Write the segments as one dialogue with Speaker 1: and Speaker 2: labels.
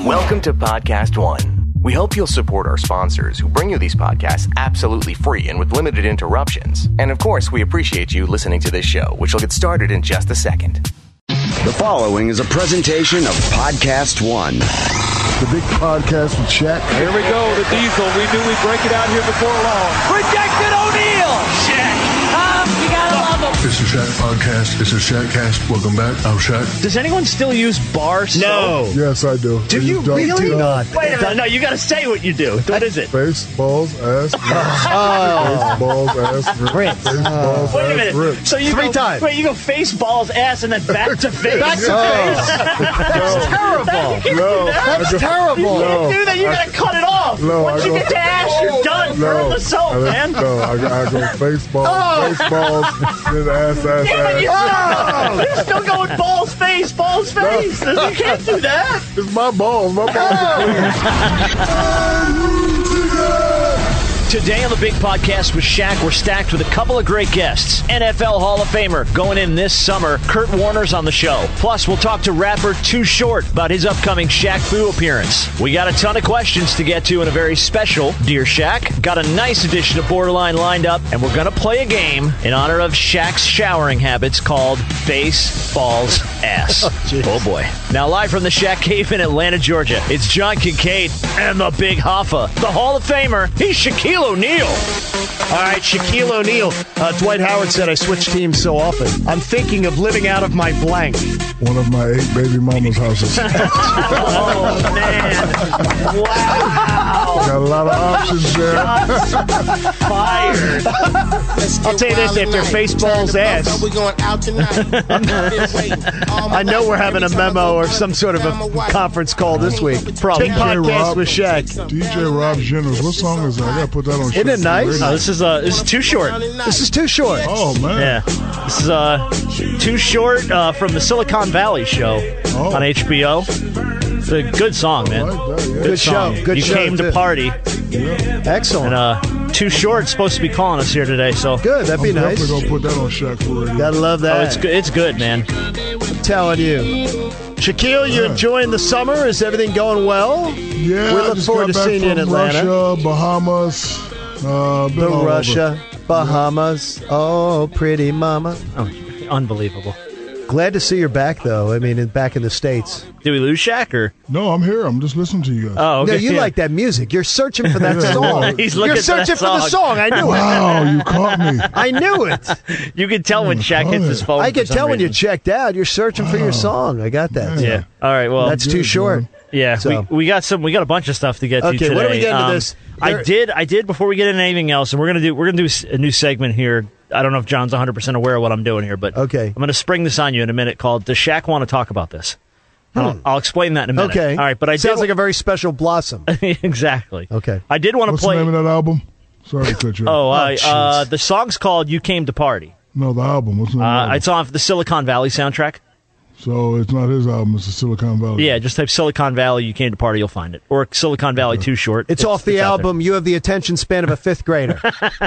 Speaker 1: Welcome to Podcast One. We hope you'll support our sponsors who bring you these podcasts absolutely free and with limited interruptions. And of course, we appreciate you listening to this show, which will get started in just a second.
Speaker 2: The following is a presentation of Podcast One.
Speaker 3: The big podcast with Shaq.
Speaker 4: Here we go, the Diesel. We knew we'd break it out here before long. Rejected O'Neal! Shaq! You gotta love him!
Speaker 3: It's the Shaq Podcast. It's the Shaqcast. Welcome back. I'm Shaq.
Speaker 5: Does anyone still use bar soap?
Speaker 6: No.
Speaker 3: Yes, I do.
Speaker 6: Do you really?
Speaker 5: Not. Wait a minute. No, you gotta say what you do. What is it?
Speaker 3: Face, balls, ass, rip. Face, balls, ass, rip. Face, balls,
Speaker 5: Wait a
Speaker 3: ass,
Speaker 5: minute.
Speaker 3: rip.
Speaker 5: So you
Speaker 6: Three
Speaker 5: go,
Speaker 6: times.
Speaker 5: Wait, you go face, balls, ass, and then back to face?
Speaker 6: Back to face? That's terrible.
Speaker 3: No.
Speaker 6: That's terrible.
Speaker 5: You can't do that. You gotta cut it off.
Speaker 3: No,
Speaker 5: Once
Speaker 3: I
Speaker 5: you
Speaker 3: go-
Speaker 5: get to ass, you're done. Burn the soap, man.
Speaker 3: No, I go face, balls, then ass,
Speaker 5: Damn it,
Speaker 3: ass.
Speaker 5: you're still going balls, face, balls, face. You can't do that.
Speaker 3: It's my balls. My balls are clean.
Speaker 5: Today on the big podcast with Shaq, we're stacked with a couple of great guests. NFL Hall of Famer going in this summer, Kurt Warner's on the show. Plus, we'll talk to rapper Too Short about his upcoming Shaq Fu appearance. We got a ton of questions to get to in a very special Dear Shaq. Got a nice edition of Borderline lined up, and we're going to play a game in honor of Shaq's showering habits called Face, Balls, Ass. Oh boy. Now live from the Shaq Cave in Atlanta, Georgia, it's John Kincaid and the Big Hoffa. The Hall of Famer, he's Shaquille O'Neal.
Speaker 6: All right, Shaquille O'Neal. Dwight Howard said I switch teams so often. I'm thinking of living out of my blank.
Speaker 3: One of my 8 baby mama's houses.
Speaker 5: Oh, man. Wow.
Speaker 3: Got a lot of options there.
Speaker 5: Fired.
Speaker 6: I'll tell you this, if they're face, balls, ass.
Speaker 7: We're going out tonight.
Speaker 6: I know we're having a memo or some sort of a conference call this week.
Speaker 5: Probably.
Speaker 6: Big
Speaker 3: DJ
Speaker 6: podcast
Speaker 3: Rob.
Speaker 6: with Shaq.
Speaker 3: DJ Rob Jenners. What song is that? I gotta put that on.
Speaker 6: Isn't it
Speaker 3: Shaq
Speaker 6: nice?
Speaker 3: Radio.
Speaker 5: This is Too Short.
Speaker 6: This is Too Short.
Speaker 3: Oh man.
Speaker 5: Yeah. This is Too Short from the Silicon Valley show on HBO. It's a good song, man.
Speaker 3: I like that, yeah.
Speaker 6: Good
Speaker 5: song.
Speaker 6: show. Good
Speaker 5: you
Speaker 6: show,
Speaker 5: came to
Speaker 6: too.
Speaker 5: party,
Speaker 6: Excellent.
Speaker 5: and Too Short's supposed to be calling us here today. So
Speaker 6: Good. That'd be
Speaker 3: I'm
Speaker 6: nice.
Speaker 3: definitely gonna put that on Shaq for Radio.
Speaker 6: Gotta love
Speaker 5: Oh,
Speaker 6: that.
Speaker 5: it's good. It's good, man.
Speaker 6: I'm telling you. Shaquille, you enjoying the summer? Is everything going well?
Speaker 3: Yeah,
Speaker 6: We
Speaker 3: I
Speaker 6: look
Speaker 3: just
Speaker 6: forward
Speaker 3: got
Speaker 6: to
Speaker 3: back
Speaker 6: seeing you in
Speaker 3: from
Speaker 6: Atlanta.
Speaker 3: Russia, Bahamas, been
Speaker 6: The
Speaker 3: all over.
Speaker 6: Russia, Bahamas. Oh, pretty mama.
Speaker 5: Oh, unbelievable.
Speaker 6: Glad to see you're back, though. I mean, back in the States.
Speaker 5: Did we lose Shaq or?
Speaker 3: No, I'm here. I'm just listening to you guys.
Speaker 5: Oh, okay.
Speaker 6: No, you
Speaker 5: yeah.
Speaker 6: like that music. You're searching for that
Speaker 3: Yeah,
Speaker 6: song.
Speaker 3: yeah.
Speaker 5: He's looking
Speaker 6: You're
Speaker 5: for that
Speaker 6: searching for the
Speaker 5: song.
Speaker 6: song. I knew it.
Speaker 3: Wow, you caught me.
Speaker 6: I knew it.
Speaker 5: You can tell when Shaq hits his phone.
Speaker 6: I
Speaker 5: for
Speaker 6: can
Speaker 5: some
Speaker 6: tell when you
Speaker 5: reason.
Speaker 6: checked out. You're searching for your song. I got that.
Speaker 5: Yeah. All right. Well,
Speaker 6: That's too
Speaker 3: good,
Speaker 6: short.
Speaker 3: man.
Speaker 5: yeah.
Speaker 6: So-
Speaker 5: We got a bunch of stuff to get to
Speaker 6: Okay,
Speaker 5: today.
Speaker 6: what do we get into this?
Speaker 5: I did before we get into anything else, and we're gonna do a new segment here. I don't know if John's 100% aware of what I'm doing here, but
Speaker 6: Okay.
Speaker 5: I'm going to spring this on you in a minute. Called "Does Shaq Want to Talk About This?" I'll explain that in a minute.
Speaker 6: Okay.
Speaker 5: All right, but I
Speaker 6: Sounds
Speaker 5: did
Speaker 6: like a very special blossom.
Speaker 5: exactly.
Speaker 6: Okay.
Speaker 5: I did want to
Speaker 3: What's
Speaker 5: play.
Speaker 3: the name of that album? Sorry to cut you off.
Speaker 6: jeez.
Speaker 5: The song's called "You Came to Party."
Speaker 3: No, the album. What's the name of the album?
Speaker 5: It's on the Silicon Valley soundtrack.
Speaker 3: So it's not his album. It's the Silicon Valley.
Speaker 5: Yeah, just type Silicon Valley, You Came to Party, you'll find it. Or Silicon Valley Too Short.
Speaker 6: It's off the
Speaker 5: out there.
Speaker 6: album. You have the attention span of a 5th grader.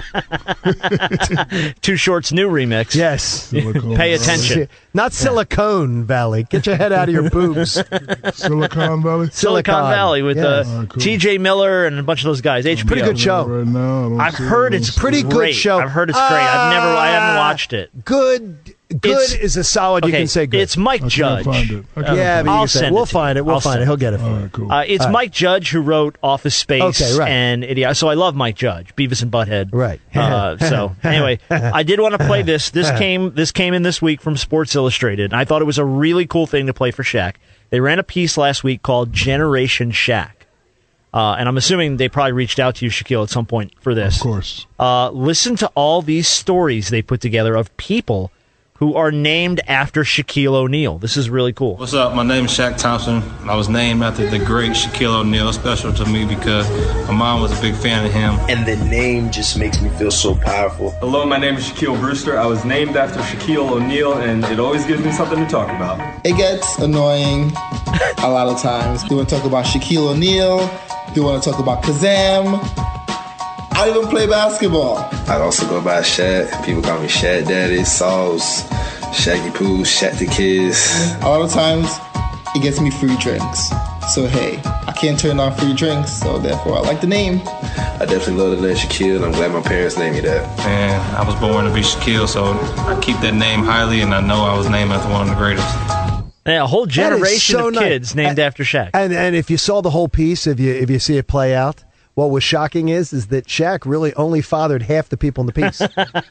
Speaker 5: Too Short's new remix.
Speaker 6: Yes.
Speaker 3: Silicon
Speaker 5: Pay
Speaker 3: Valley.
Speaker 5: attention.
Speaker 6: Not Silicon Valley. Get your head out of your boobs.
Speaker 3: Silicon Valley.
Speaker 5: Silicon Valley with
Speaker 6: Yes.
Speaker 3: All right, cool.
Speaker 5: T.J. Miller and a bunch of those guys. HBO.
Speaker 6: Pretty good show.
Speaker 3: Right now, I don't
Speaker 5: I've
Speaker 3: see it.
Speaker 5: heard it's
Speaker 6: Pretty good
Speaker 5: great.
Speaker 6: show.
Speaker 5: I've heard it's great. I haven't watched it.
Speaker 6: Good
Speaker 5: It's-
Speaker 6: is a solid. You
Speaker 5: Okay,
Speaker 6: can say good.
Speaker 5: It's Mike
Speaker 3: I
Speaker 5: Judge.
Speaker 3: can't find it. I can't
Speaker 6: yeah,
Speaker 3: find
Speaker 6: but
Speaker 3: it.
Speaker 6: you
Speaker 5: I'll
Speaker 6: can say
Speaker 5: send
Speaker 6: we'll
Speaker 5: it to
Speaker 6: find
Speaker 5: you.
Speaker 6: it. We'll
Speaker 5: I'll
Speaker 6: find
Speaker 5: send
Speaker 6: it. He'll get it for
Speaker 3: All
Speaker 6: you.
Speaker 3: right, cool.
Speaker 5: It's Mike Judge who wrote Office Space
Speaker 6: Okay, right.
Speaker 5: and Idiot. So I love Mike Judge, Beavis and Butthead.
Speaker 6: Right.
Speaker 5: So anyway, I did want to play this. This came in this week from Sports Illustrated, and I thought it was a really cool thing to play for Shaq. They ran a piece last week called Generation Shaq. And I'm assuming they probably reached out to you, Shaquille, at some point for this.
Speaker 3: Of course.
Speaker 5: Listen to all these stories they put together of people who are named after Shaquille O'Neal. This is really cool.
Speaker 8: What's up? My name is Shaq Thompson. I was named after the great Shaquille O'Neal. Special to me because my mom was a big fan of him.
Speaker 9: And the name just makes me feel so powerful.
Speaker 10: Hello, my name is Shaquille Brewster. I was named after Shaquille O'Neal, and it always gives me something to talk about.
Speaker 7: It gets annoying a lot of times. They want to talk about Shaquille O'Neal. They want to talk about Kazam. I don't even play basketball.
Speaker 9: I also go by Shaq. People call me Shaq Daddy, Sauce, Shaggy Poo, Shaq the Kids.
Speaker 7: A lot of times, it gets me free drinks. So hey, I can't turn down free drinks, so therefore I like the name.
Speaker 9: I definitely love the name Shaquille, and I'm glad my parents named me that.
Speaker 8: And I was born to be Shaquille, so I keep that name highly, and I know I was named after one of the greatest.
Speaker 5: Yeah, a whole generation
Speaker 11: so
Speaker 5: of kids named after Shaq.
Speaker 11: And if you saw the whole piece, if you see it play out, what was shocking is that Shaq really only fathered half the people in the piece. so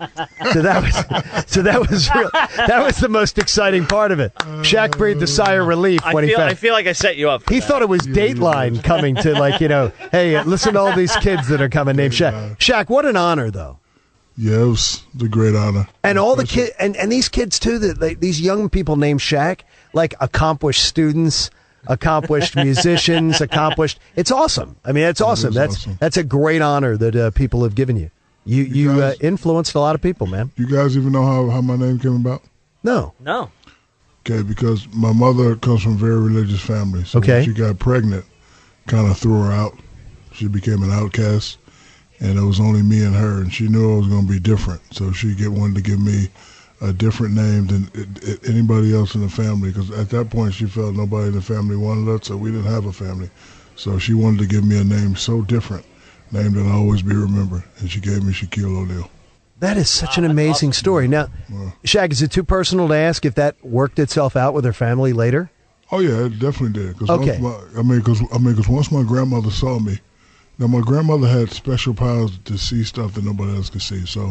Speaker 11: that was the most exciting part of it. Shaq breathed a sigh of relief when he found.
Speaker 5: I feel like I set you up.
Speaker 11: He thought it was Dateline coming to hey, listen to all these kids that are coming named Shaq. Shaq, what an honor though.
Speaker 3: Yeah, it was the great honor.
Speaker 11: And all the kids, and these kids too, these young people named Shaq, like accomplished students, accomplished musicians, it's awesome. I mean, it's awesome. That's a great honor that people have given you. You guys, influenced a lot of people, man.
Speaker 3: You guys even know how my name came about?
Speaker 11: No.
Speaker 3: Okay, because my mother comes from a very religious family. So when she got pregnant, kind of threw her out. She became an outcast. And it was only me and her, and she knew I was going to be different. So she wanted to give me a different name than anybody else in the family, because at that point she felt nobody in the family wanted us, so we didn't have a family. So she wanted to give me a name so different, name that I'll always be remembered, and she gave me Shaquille O'Neal.
Speaker 11: That is such an amazing story. Now, Shaq, is it too personal to ask if that worked itself out with her family later?
Speaker 3: Oh yeah, it definitely did. Because once my grandmother saw me. Now, my grandmother had special powers to see stuff that nobody else could see. So,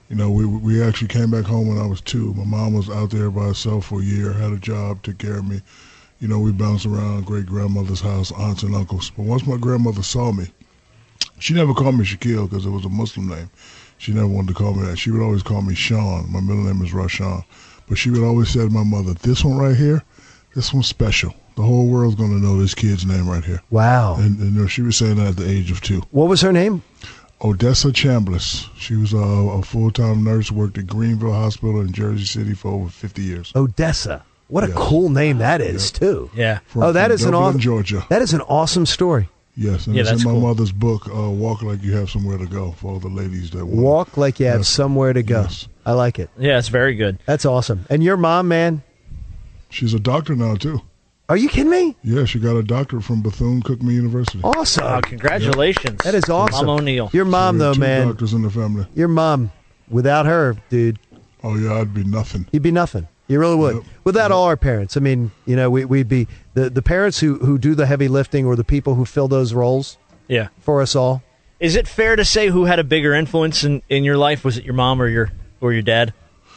Speaker 3: we actually came back home when I was 2. My mom was out there by herself for a year, had a job, took care of me. We bounced around great-grandmother's house, aunts and uncles. But once my grandmother saw me, she never called me Shaquille because it was a Muslim name. She never wanted to call me that. She would always call me Sean. My middle name is Rashawn. But she would always say to my mother, this one right here, this one's special. The whole world's going to know this kid's name right here.
Speaker 11: Wow.
Speaker 3: And she was saying that at the age of 2.
Speaker 11: What was her name?
Speaker 3: Odessa Chambliss. She was a full-time nurse, worked at Greenville Hospital in Jersey City for over 50 years.
Speaker 11: Odessa. What a cool name that is, too.
Speaker 5: Yeah.
Speaker 11: That is
Speaker 3: Georgia.
Speaker 11: That is an awesome story.
Speaker 3: Yes, and it's in my mother's book, Walk Like You Have Somewhere to Go, for all the ladies that want.
Speaker 11: Walk Like You Have Somewhere to Go.
Speaker 3: Yes.
Speaker 11: I like it.
Speaker 5: Yeah, it's very good.
Speaker 11: That's awesome. And your mom, man?
Speaker 3: She's a doctor now, too.
Speaker 11: Are you kidding me?
Speaker 3: Yeah, she got a doctorate from Bethune-Cookman University.
Speaker 11: Awesome.
Speaker 5: Oh, congratulations.
Speaker 11: That is awesome.
Speaker 5: Mom O'Neal.
Speaker 11: Your mom, though,
Speaker 3: 2
Speaker 11: man.
Speaker 3: doctors in the family.
Speaker 11: Your mom. Without her, dude.
Speaker 3: Oh, yeah, I'd be nothing.
Speaker 11: You'd be nothing. You really would.
Speaker 3: Yep.
Speaker 11: Without all our parents. I mean, we'd be the parents who do the heavy lifting, or the people who fill those roles for us all.
Speaker 5: Is it fair to say who had a bigger influence in your life? Was it your mom or your dad?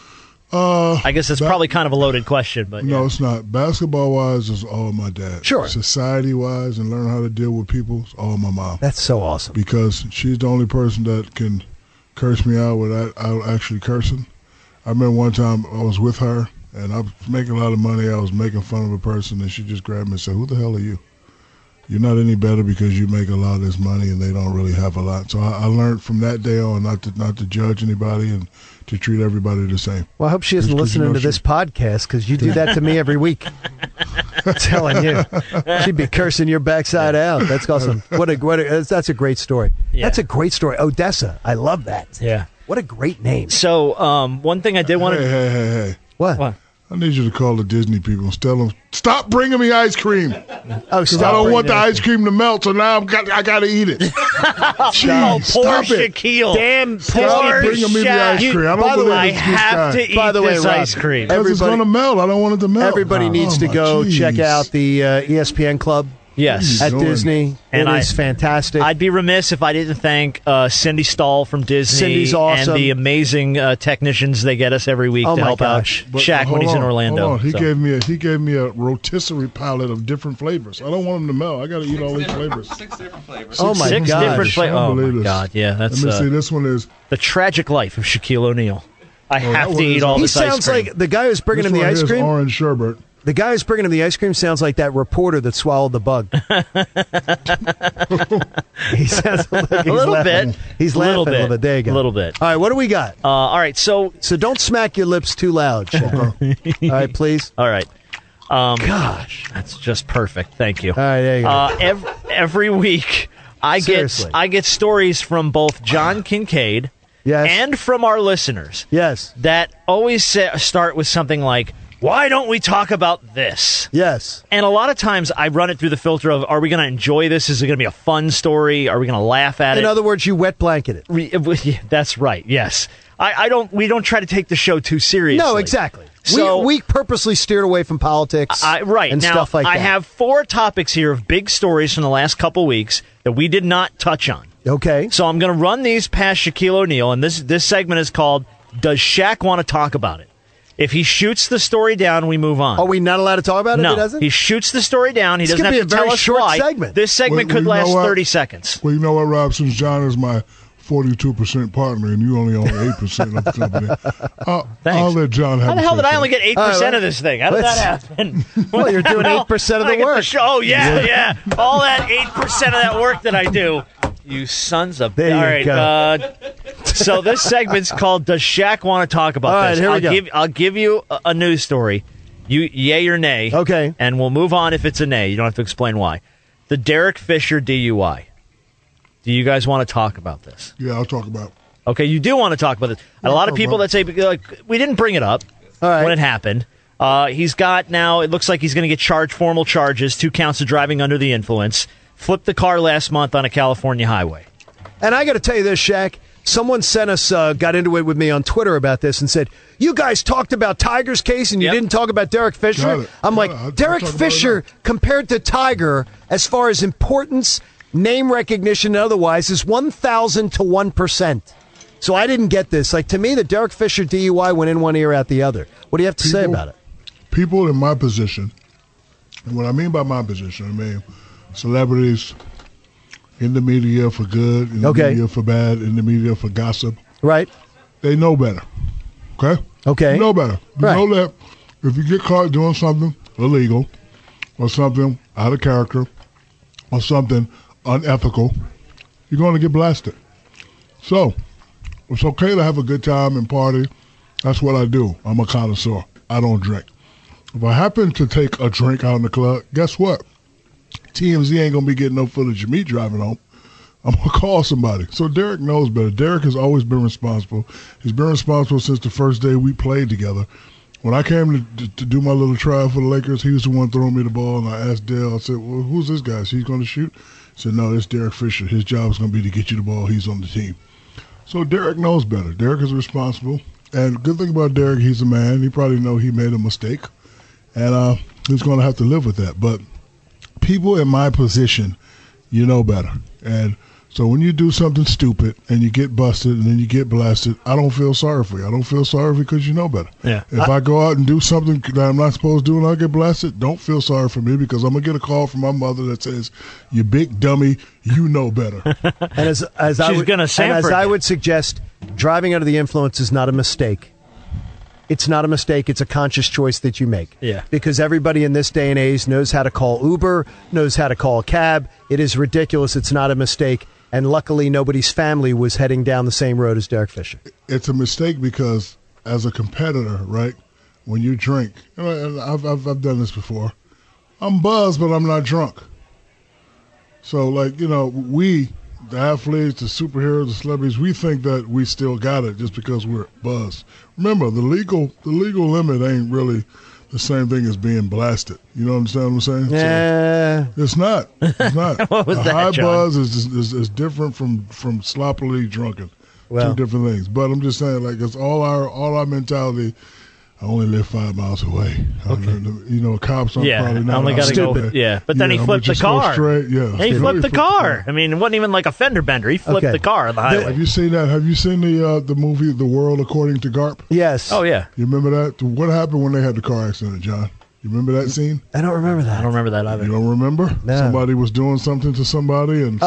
Speaker 5: I guess that's probably kind of a loaded question, but
Speaker 3: no, it's not. Basketball-wise, it's all my dad.
Speaker 11: Sure.
Speaker 3: Society-wise, and learn how to deal with people, it's all my mom.
Speaker 11: That's so awesome.
Speaker 3: Because she's the only person that can curse me out without actually cursing. I remember one time I was with her, and I was making a lot of money. I was making fun of a person, and she just grabbed me and said, "Who the hell are you? You're not any better because you make a lot of this money and they don't really have a lot." So I learned from that day on not to judge anybody and to treat everybody the same.
Speaker 11: Well, I hope she isn't listening to this podcast, because you do that to me every week. I'm telling you, she'd be cursing your backside out. That's awesome. That's a great story. Yeah. That's a great story. Odessa. I love that.
Speaker 5: Yeah.
Speaker 11: What a great name.
Speaker 5: So, one thing I did want to...
Speaker 3: Hey.
Speaker 11: What?
Speaker 3: I need you to call the Disney people and tell them, stop bringing me ice cream.
Speaker 11: Because
Speaker 3: I don't want the ice cream to melt, so now I got to eat it. Jeez,
Speaker 5: poor
Speaker 3: stop it.
Speaker 5: Shaquille.
Speaker 11: Damn,
Speaker 3: stop bringing me the ice cream. I don't believe
Speaker 5: I
Speaker 3: it's
Speaker 5: have to eat this ice cream.
Speaker 3: Because it's going to melt. I don't want it to melt.
Speaker 11: Everybody needs to go check out the ESPN Club.
Speaker 5: Yes,
Speaker 11: at Disney, and it is fantastic.
Speaker 5: I'd be remiss if I didn't thank Cindy Stahl from Disney.
Speaker 11: Cindy's awesome.
Speaker 5: And the amazing technicians they get us every week to help out Shaq when he's in Orlando.
Speaker 3: He gave me a rotisserie palette of different flavors. I don't want them to melt. I got to eat all these flavors.
Speaker 10: 6 different flavors.
Speaker 11: Oh my
Speaker 5: God! 6 different flavors. Oh my God! Yeah, that's.
Speaker 3: Let me see. This one is
Speaker 5: The Tragic Life of Shaquille O'Neal. I have to eat all this ice cream.
Speaker 11: He sounds like the guy who's bringing him the ice cream.
Speaker 3: Orange sherbet.
Speaker 11: The guy who's bringing him the ice cream sounds like that reporter that swallowed the bug. He sounds like he's
Speaker 5: a little
Speaker 11: laughing.
Speaker 5: bit.
Speaker 11: He's laughing a little bit. There you go.
Speaker 5: A little bit.
Speaker 11: All right, what do we got?
Speaker 5: All right, so
Speaker 11: don't smack your lips too loud, Shaq. All right, please.
Speaker 5: All right.
Speaker 11: Gosh,
Speaker 5: that's just perfect. Thank you.
Speaker 11: All right, there you go.
Speaker 5: Every week, I get stories from both John Kincaid.
Speaker 11: Yes.
Speaker 5: And from our listeners.
Speaker 11: Yes.
Speaker 5: That always start with something like, why don't we talk about this?
Speaker 11: Yes.
Speaker 5: And a lot of times I run it through the filter of, are we going to enjoy this? Is it going to be a fun story? Are we going to laugh at it?
Speaker 11: In other words, you wet blanket
Speaker 5: it. That's right, yes. We don't try to take the show too seriously.
Speaker 11: No, exactly.
Speaker 5: So,
Speaker 11: we purposely steered away from politics
Speaker 5: right.
Speaker 11: and
Speaker 5: now,
Speaker 11: stuff like that.
Speaker 5: I have 4 topics here of big stories from the last couple weeks that we did not touch on.
Speaker 11: Okay.
Speaker 5: So I'm going to run these past Shaquille O'Neal, and this segment is called, Does Shaq Want to Talk About It? If he shoots the story down, we move on.
Speaker 11: Are we not allowed to talk about it
Speaker 5: no,
Speaker 11: if he doesn't?
Speaker 5: He shoots the story down. He doesn't have to tell us why.
Speaker 11: Segment.
Speaker 5: This segment could last 30 seconds.
Speaker 3: Well, you know what, Rob? Since John is my 42% partner and you only own 8% of the company, I'll let John have
Speaker 5: How the hell did I only get 8% of this thing? How did that happen?
Speaker 11: Well, you're doing 8% of the work.
Speaker 5: Yeah. All that 8% of that work that I do. You sons of...
Speaker 11: There
Speaker 5: all
Speaker 11: you
Speaker 5: right,
Speaker 11: go.
Speaker 5: So this segment's called Does Shaq Want to Talk About This?
Speaker 11: All right, here we go.
Speaker 5: I'll give you a news story. You yay or nay.
Speaker 11: Okay.
Speaker 5: And we'll move on if it's a nay. You don't have to explain why. The Derek Fisher DUI. Do you guys want to talk about this?
Speaker 3: Yeah, I'll talk about it.
Speaker 5: Okay, you do want to talk about this. A lot of people that say, like, we didn't bring it up when it happened. He's got now, it looks like he's going to get charged formal charges, 2 counts of driving under the influence. Flipped the car last month on a California highway.
Speaker 11: And I got to tell you this, Shaq. Someone sent us, got into it with me on Twitter about this and said, you guys talked about Tiger's case and you didn't talk about Derek Fisher. I'm like, Derek Fisher compared to Tiger, as far as importance, name recognition, and otherwise, is 1,000 to 1%. So I didn't get this. Like, to me, the Derek Fisher DUI went in one ear, out the other. What do you have to say about it?
Speaker 3: People in my position, and what I mean by my position, I mean celebrities in the media for good, in the media for bad, in the media for gossip.
Speaker 11: Right.
Speaker 3: They know better. Okay?
Speaker 11: Okay.
Speaker 3: You know better. You
Speaker 11: right.
Speaker 3: know that if you get caught doing something illegal or something out of character or something unethical, you're going to get blasted. So, it's okay to have a good time and party. That's what I do. I'm a connoisseur. I don't drink. If I happen to take a drink out in the club, guess what? TMZ ain't going to be getting no footage of me driving home. I'm going to call somebody. So Derek knows better. Derek has always been responsible. He's been responsible since the first day we played together. When I came to do my little trial for the Lakers, he was the one throwing me the ball, and I asked Dale, I said, well, who's this guy? Is he going to shoot? He said, no, it's Derek Fisher. His job is going to be to get you the ball. He's on the team. So Derek knows better. Derek is responsible. And the good thing about Derek, he's a man. He probably know he made a mistake. And he's going to have to live with that. But people in my position, you know better. And so when you do something stupid and you get busted and then you get blasted, I don't feel sorry for you. I don't feel sorry because you know better.
Speaker 5: Yeah.
Speaker 3: If I go out and do something that I'm not supposed to do and I get blasted, don't feel sorry for me because I'm going to get a call from my mother that says, you big dummy, you know better.
Speaker 11: And as I would suggest, driving under the influence is not a mistake. It's not a mistake. It's a conscious choice that you make.
Speaker 5: Yeah.
Speaker 11: Because everybody in this day and age knows how to call Uber, knows how to call a cab. It is ridiculous. It's not a mistake. And luckily, nobody's family was heading down the same road as Derek Fisher.
Speaker 3: It's a mistake because as a competitor, right, when you drink, and I've done this before, I'm buzzed, but I'm not drunk. So, like, you know, we, the athletes, the superheroes, the celebrities, we think that we still got it just because we're buzzed. Remember, the legal limit ain't really the same thing as being blasted. You know what I'm saying?
Speaker 11: Yeah.
Speaker 3: So it's not. It's not.
Speaker 5: What was
Speaker 3: a
Speaker 5: that,
Speaker 3: high
Speaker 5: John?
Speaker 3: buzz is different from sloppily drunken.
Speaker 11: Well.
Speaker 3: Two different things. But I'm just saying, like, it's all our mentality. I only live 5 miles away.
Speaker 11: Okay.
Speaker 3: You know, cops are probably not.
Speaker 5: I only got to go. Yeah, but then he flipped the car.
Speaker 3: Straight, yeah,
Speaker 5: he flipped the car. I mean, it wasn't even like a fender bender. He flipped the car on the highway.
Speaker 3: Have you seen that? Have you seen the movie The World According to Garp?
Speaker 11: Yes.
Speaker 5: Oh yeah.
Speaker 3: You remember that? What happened when they had the car accident, John? You remember that scene?
Speaker 11: I don't remember that.
Speaker 5: I don't remember that either.
Speaker 3: You don't remember?
Speaker 11: No.
Speaker 3: Somebody was doing something to somebody, and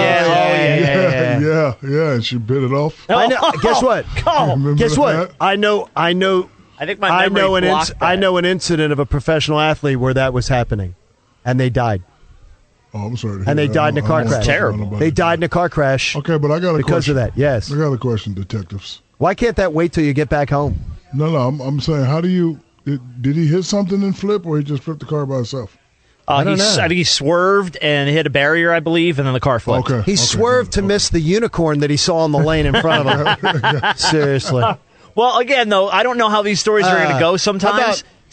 Speaker 11: yeah.
Speaker 3: and she bit it off.
Speaker 11: I know. Guess what? Guess what?
Speaker 3: That?
Speaker 11: I know.
Speaker 5: I think my memory blocked that.
Speaker 11: I know an incident of a professional athlete where that was happening, and they died.
Speaker 3: Oh, I'm sorry.
Speaker 11: And they died in a car crash.
Speaker 5: Terrible.
Speaker 11: They died in a car crash.
Speaker 3: Okay, but I got a question.
Speaker 11: Because of that, yes.
Speaker 3: I got a question, detectives.
Speaker 11: Why can't that wait till you get back home?
Speaker 3: No, I'm saying, how do you? Did he hit something and flip, or he just flipped the car by himself?
Speaker 11: I don't know.
Speaker 5: I think he swerved and hit a barrier, I believe, and then the car flipped.
Speaker 3: Okay.
Speaker 11: He swerved to miss the unicorn that he saw in the lane in front of him. Seriously.
Speaker 5: Well, again, though, I don't know how these stories are going to go sometimes.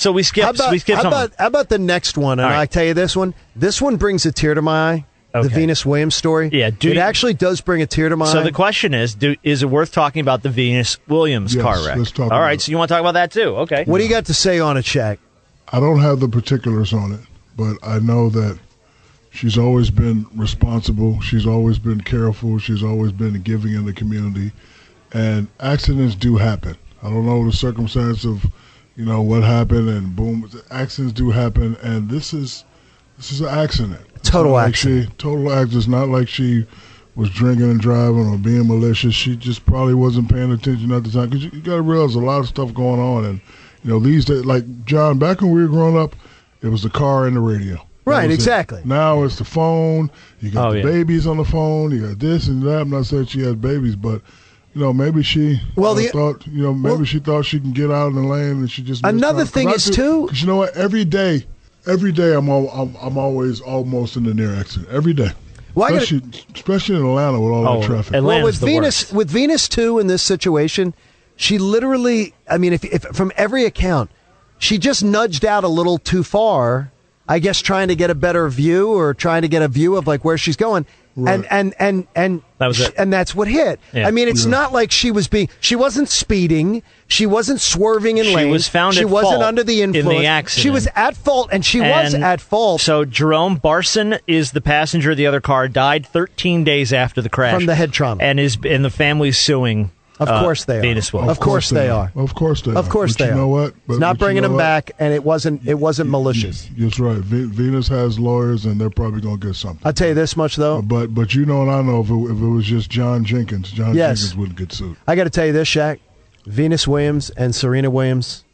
Speaker 5: So we skipped.
Speaker 11: How about the next one? And I tell you this one. This one brings a tear to my eye. Okay. The Venus Williams story.
Speaker 5: Yeah,
Speaker 11: it actually does bring a tear to my eye.
Speaker 5: So the question is it worth talking about the Venus Williams car wreck?
Speaker 3: Let's talk
Speaker 5: All right, so you want to talk about that too? Okay.
Speaker 11: What do you got to say on it, Shaq?
Speaker 3: I don't have the particulars on it, but I know that she's always been responsible. She's always been careful. She's always been giving in the community. And accidents do happen. I don't know the circumstance of, what happened, and boom, accidents do happen. And this is an accident.
Speaker 11: Total accident.
Speaker 3: Total accident. It's not like she was drinking and driving or being malicious. She just probably wasn't paying attention at the time. Because you got to realize a lot of stuff going on. And, these days, like, John, back when we were growing up, it was the car and the radio.
Speaker 11: Right, exactly.
Speaker 3: Now it's the phone. You got the babies on the phone. You got this and that. I'm not saying she has babies, but maybe she thought. Maybe she thought she can get out in the lane, and she just.
Speaker 11: Another thing is too.
Speaker 3: Because you know what? Every day, I'm always almost in the near accident. Every day. Well, especially in Atlanta with all the traffic.
Speaker 11: Well, with Venus too in this situation, she literally. I mean, if from every account, she just nudged out a little too far. I guess trying to get a better view or trying to get a view of like where she's going. Right. And that was it. And that's what hit. Yeah. I mean, it's not like she wasn't speeding. She wasn't swerving in lanes.
Speaker 5: She was found
Speaker 11: She
Speaker 5: at
Speaker 11: wasn't
Speaker 5: fault
Speaker 11: under the influence.
Speaker 5: In the accident.
Speaker 11: She was at fault, and she was at fault.
Speaker 5: So Jerome Barson is the passenger of the other car, died 13 days after the crash.
Speaker 11: From the head trauma.
Speaker 5: And the family's suing.
Speaker 11: Of course they are.
Speaker 5: Venus Williams.
Speaker 11: Of course they are.
Speaker 3: Of course they are.
Speaker 11: Of course they are.
Speaker 3: You know what?
Speaker 11: It's not bringing them back, and it wasn't malicious.
Speaker 3: That's right. Venus has lawyers, and they're probably going to get something.
Speaker 11: I'll tell you this much, though.
Speaker 3: But and I know if it was just John Jenkins, Jenkins wouldn't get sued.
Speaker 11: I got to tell you this, Shaq. Venus Williams and Serena Williams,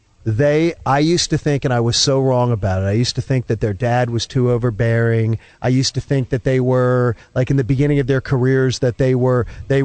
Speaker 11: I used to think, and I was so wrong about it, I used to think that their dad was too overbearing. I used to think that they were, like in the beginning of their careers, that they were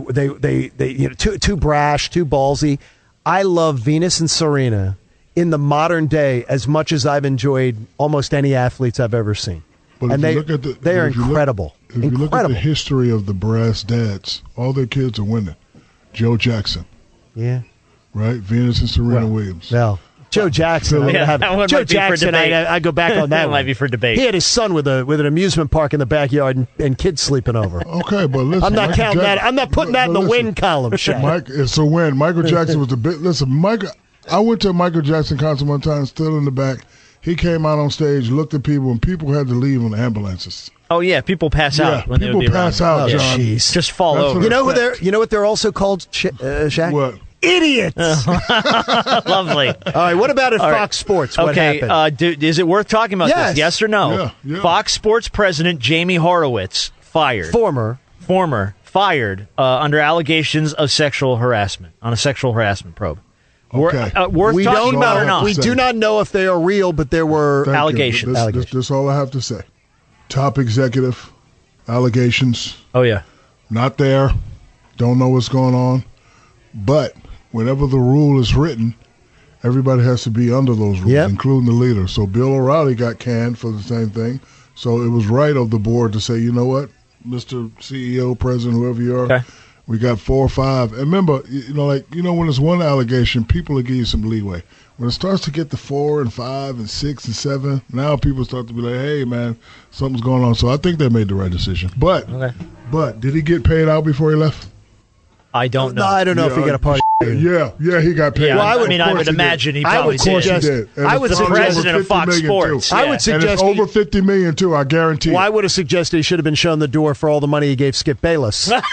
Speaker 11: too brash, too ballsy. I love Venus and Serena in the modern day as much as I've enjoyed almost any athletes I've ever seen.
Speaker 3: But and they are
Speaker 11: incredible.
Speaker 3: If you look at the history of the brass dads, all their kids are winning. Joe Jackson.
Speaker 11: Yeah.
Speaker 3: Right? Venus and Serena Williams.
Speaker 11: Well, Joe Jackson. Joe Jackson. I go back on that.
Speaker 5: Might be for debate.
Speaker 11: He had his son with an amusement park in the backyard and kids sleeping over.
Speaker 3: Okay, but listen,
Speaker 11: I'm not counting that. I'm not putting that in the win column. Shaq.
Speaker 3: It's a win. Michael Jackson was a bit. Listen, I went to a Michael Jackson concert one time, still in the back. He came out on stage, looked at people, and people had to leave on the ambulances.
Speaker 5: Oh yeah, people pass out when they would be
Speaker 3: people pass out. John.
Speaker 5: Just fall over.
Speaker 11: You know what they're also called, Shaq?
Speaker 3: What?
Speaker 11: Idiots.
Speaker 5: Lovely.
Speaker 11: All right, what about Fox Sports? What happened?
Speaker 5: Is it worth talking about this? Yes or no?
Speaker 3: Yeah.
Speaker 5: Fox Sports president Jamie Horowitz fired.
Speaker 11: Former
Speaker 5: fired under allegations of sexual harassment on a sexual harassment probe.
Speaker 3: Okay.
Speaker 5: Worth talking about or not?
Speaker 11: We do not know if they are real, but there were
Speaker 5: allegations.
Speaker 3: That's all I have to say. Top executive, allegations.
Speaker 5: Oh, yeah.
Speaker 3: Not there. Don't know what's going on. But whenever the rule is written, everybody has to be under those rules, including the leader. So Bill O'Reilly got canned for the same thing. So it was right of the board to say, you know what, Mr. CEO, president, whoever you are, we got 4 or 5. And remember, when it's one allegation, people will give you some leeway. When it starts to get to 4 and 5 and 6 and 7, now people start to be like, hey, man, something's going on. So I think they made the right decision. But did he get paid out before he left?
Speaker 5: I don't know.
Speaker 11: No, I don't know if he got a party.
Speaker 3: Yeah, he got paid.
Speaker 5: Yeah, I would imagine he probably did.
Speaker 11: I would
Speaker 5: the president of Fox Sports.
Speaker 11: I would suggest
Speaker 3: and it's over $50 million too. I guarantee.
Speaker 11: Well, I would have suggested he should have been shown the door for all the money he gave Skip Bayless. That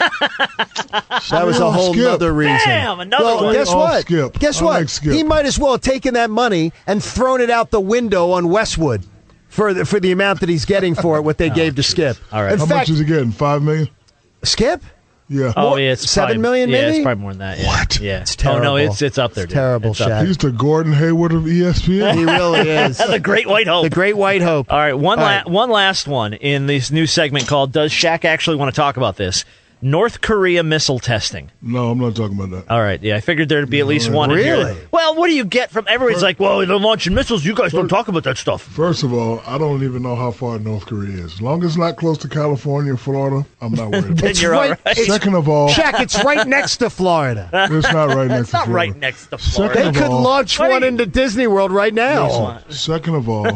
Speaker 11: was a whole other reason.
Speaker 5: Damn, another one.
Speaker 11: Guess what?
Speaker 3: Skip.
Speaker 11: Guess what? He might as well have taken that money and thrown it out the window on Westwood for the amount that he's getting for it. What they gave to Skip.
Speaker 5: All right.
Speaker 3: How much is he getting? $5 million.
Speaker 11: Skip.
Speaker 3: Yeah.
Speaker 5: Oh, yeah, it's
Speaker 11: $7 million, maybe?
Speaker 5: Yeah, it's probably more than that. Yeah.
Speaker 3: What?
Speaker 5: Yeah.
Speaker 11: It's terrible.
Speaker 5: Oh, no, it's up there.
Speaker 11: It's terrible, Shaq.
Speaker 3: He's the Gordon Hayward of ESPN.
Speaker 11: He really is.
Speaker 5: The Great White Hope.
Speaker 11: The Great White Hope.
Speaker 5: All right, one last one in this new segment called Does Shaq Actually Want to Talk About This? North Korea missile testing.
Speaker 3: No, I'm not talking about that.
Speaker 5: All right, yeah, I figured there'd be at least one.
Speaker 11: Really?
Speaker 5: Well, what do you get from everybody's like, well, they're launching missiles. You guys don't talk about that stuff.
Speaker 3: First of all, I don't even know how far North Korea is. As long as it's not close to California and Florida, I'm not worried about it.
Speaker 5: You're all right.
Speaker 3: Second of all,
Speaker 11: Shaq, it's right next to Florida.
Speaker 3: It's not right next
Speaker 5: It's
Speaker 3: to
Speaker 5: not
Speaker 3: Florida.
Speaker 5: right next to Florida.
Speaker 11: They could launch one into Disney World right now.
Speaker 3: Listen, second of all,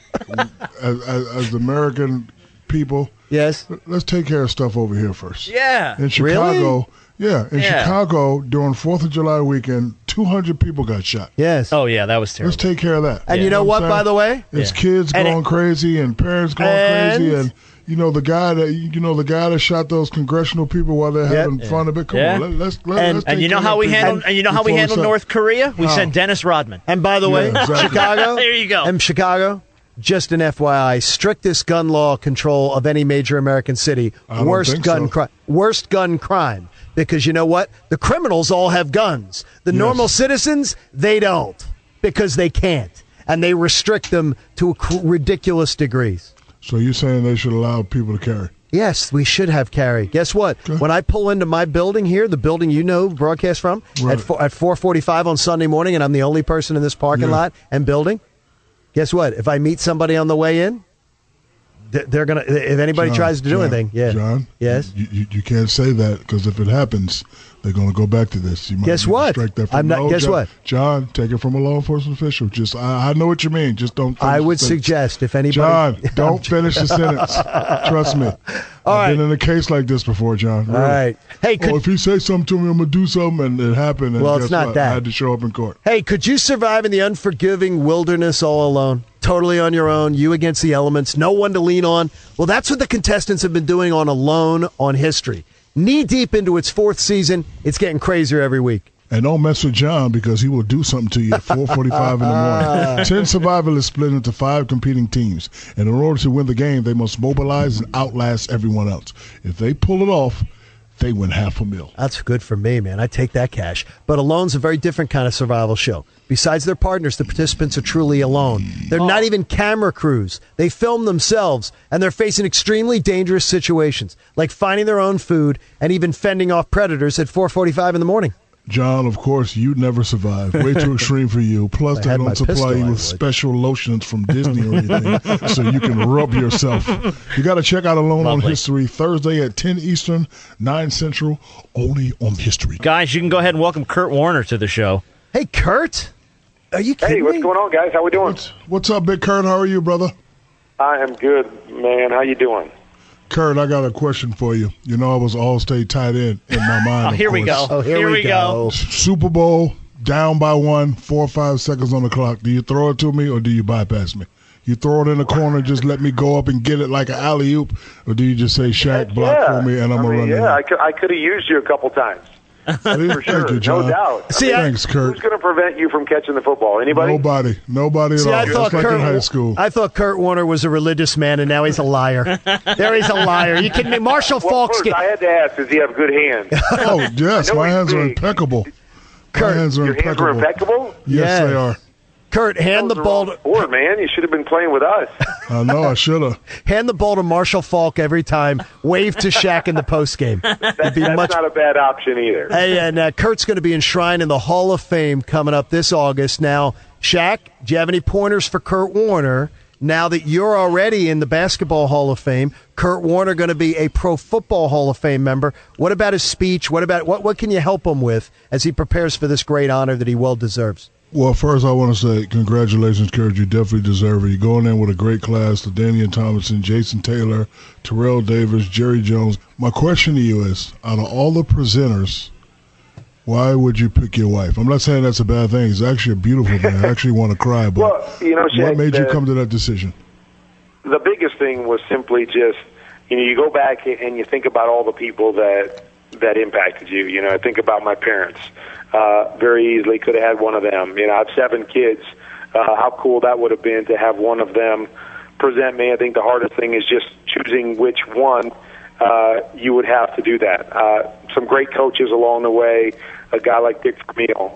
Speaker 3: as American people,
Speaker 11: yes,
Speaker 3: let's take care of stuff over here first.
Speaker 5: Yeah.
Speaker 3: In Chicago,
Speaker 11: really?
Speaker 3: Chicago during 4th of July weekend, 200 people got shot.
Speaker 11: Yes.
Speaker 5: Oh, yeah, that was terrible.
Speaker 3: Let's take care of that.
Speaker 11: And you know what, by the way?
Speaker 3: It's kids going crazy and parents going crazy and the guy that shot those congressional people while they're having fun a bit. Come on, let's
Speaker 5: and you know how we handled North Korea? We sent Dennis Rodman.
Speaker 11: And by the way,
Speaker 3: exactly.
Speaker 11: Chicago.
Speaker 5: There you go.
Speaker 11: And Chicago, just an FYI, strictest gun law control of any major American city. Worst gun crime. Because you know what? The criminals all have guns. The normal citizens, they don't, because they can't, and they restrict them to ridiculous degrees.
Speaker 3: So you're saying they should allow people to carry?
Speaker 11: Yes, we should have carry. Guess what? Okay. When I pull into my building here, the building broadcast from, at 4:45 on Sunday morning, and I'm the only person in this parking lot and building, guess what? If I meet somebody on the way in, they're going to, if anybody tries to do anything,
Speaker 3: John,
Speaker 11: yes?
Speaker 3: You can't say that, because if it happens, they're going to go back to this. You might
Speaker 11: guess what? Guess what?
Speaker 3: John, take it from a law enforcement official. Just, I know what you mean. Just don't.
Speaker 11: I would suggest if anybody.
Speaker 3: John, don't finish the sentence. Trust me. I've been in a case like this before, John. Really.
Speaker 11: All right. Hey,
Speaker 3: if you say something to me, I'm going to do something, and it happened. And
Speaker 11: it's not that.
Speaker 3: I had to show up in court.
Speaker 11: Hey, could you survive in the unforgiving wilderness all alone? Totally on your own, you against the elements, no one to lean on. Well, that's what the contestants have been doing on Alone on History. Knee deep into its 4th season, it's getting crazier every week.
Speaker 3: And don't mess with John, because he will do something to you at 4:45 in the morning. 10 survivalists split into 5 competing teams. And in order to win the game, they must mobilize and outlast everyone else. If they pull it off, they win $500,000.
Speaker 11: That's good for me, man. I take that cash. But Alone's a very different kind of survival show. Besides their partners, the participants are truly alone. They're not even camera crews. They film themselves, and they're facing extremely dangerous situations, like finding their own food and even fending off predators at 4:45 in the morning.
Speaker 3: John, of course, you'd never survive. Way too extreme for you. Plus, they don't supply you with special lotions from Disney or anything, so you can rub yourself. You got to check out Alone on History, Thursday at 10 Eastern, 9 Central, only on History.
Speaker 5: Guys, you can go ahead and welcome Kurt Warner to the show.
Speaker 11: Hey, Kurt. Are you kidding me?
Speaker 12: Hey, what's going on, guys? How we doing?
Speaker 3: What's up, Big Kurt? How are you, brother?
Speaker 12: I am good, man. How you doing?
Speaker 3: Kurt, I got a question for you. You know I was All-State tight end in my mind.
Speaker 5: Here we go. Here we go.
Speaker 3: Super Bowl, down by 1, 4 or 5 seconds on the clock. Do you throw it to me or do you bypass me? You throw it in the corner, just let me go up and get it like an alley-oop, or do you just say, Shaq, block for me, and I'm going to run
Speaker 12: in? I could have used you a couple times. For sure.
Speaker 3: Thank you, John.
Speaker 12: No doubt.
Speaker 3: Thanks, Kurt.
Speaker 12: Who's going to prevent you from catching the football? Anybody?
Speaker 3: Nobody at all. Just like in high school.
Speaker 11: I thought Kurt Warner was a religious man, and now he's a liar. There he's a liar. You kidding me? Marshall Faulk's.
Speaker 12: First, I had to ask, does he have good hands?
Speaker 3: Oh, yes. My hands are impeccable.
Speaker 11: Kurt,
Speaker 3: my hands are impeccable.
Speaker 12: Hands are impeccable?
Speaker 3: Yes, they are.
Speaker 11: Kurt, hand the ball to...
Speaker 12: Sport, man. You should have been playing with us.
Speaker 3: I know, I should have.
Speaker 11: Hand the ball to Marshall Faulk every time. Wave to Shaq in the postgame.
Speaker 12: That's not a bad option either.
Speaker 11: Hey, and Kurt's going to be enshrined in the Hall of Fame coming up this August. Now, Shaq, do you have any pointers for Kurt Warner? Now that you're already in the Basketball Hall of Fame, Kurt Warner going to be a Pro Football Hall of Fame member. What about his speech? What can you help him with as he prepares for this great honor that he well deserves?
Speaker 3: Well, first I want to say congratulations, Kurt. You definitely deserve it. You're going in with a great class, LaDainian Tomlinson, Jason Taylor, Terrell Davis, Jerry Jones. My question to you is, out of all the presenters, why would you pick your wife? I'm not saying that's a bad thing. It's actually a beautiful thing. I actually want to cry. But
Speaker 12: well, Shaq,
Speaker 3: what made you come to that decision?
Speaker 12: The biggest thing was simply just, you go back and you think about all the people that impacted you. I think about my parents. Very easily could have had one of them. I have 7 kids. How cool that would have been to have one of them present me. I think the hardest thing is just choosing which one you would have to do that. Some great coaches along the way, a guy like Dick Vermeil.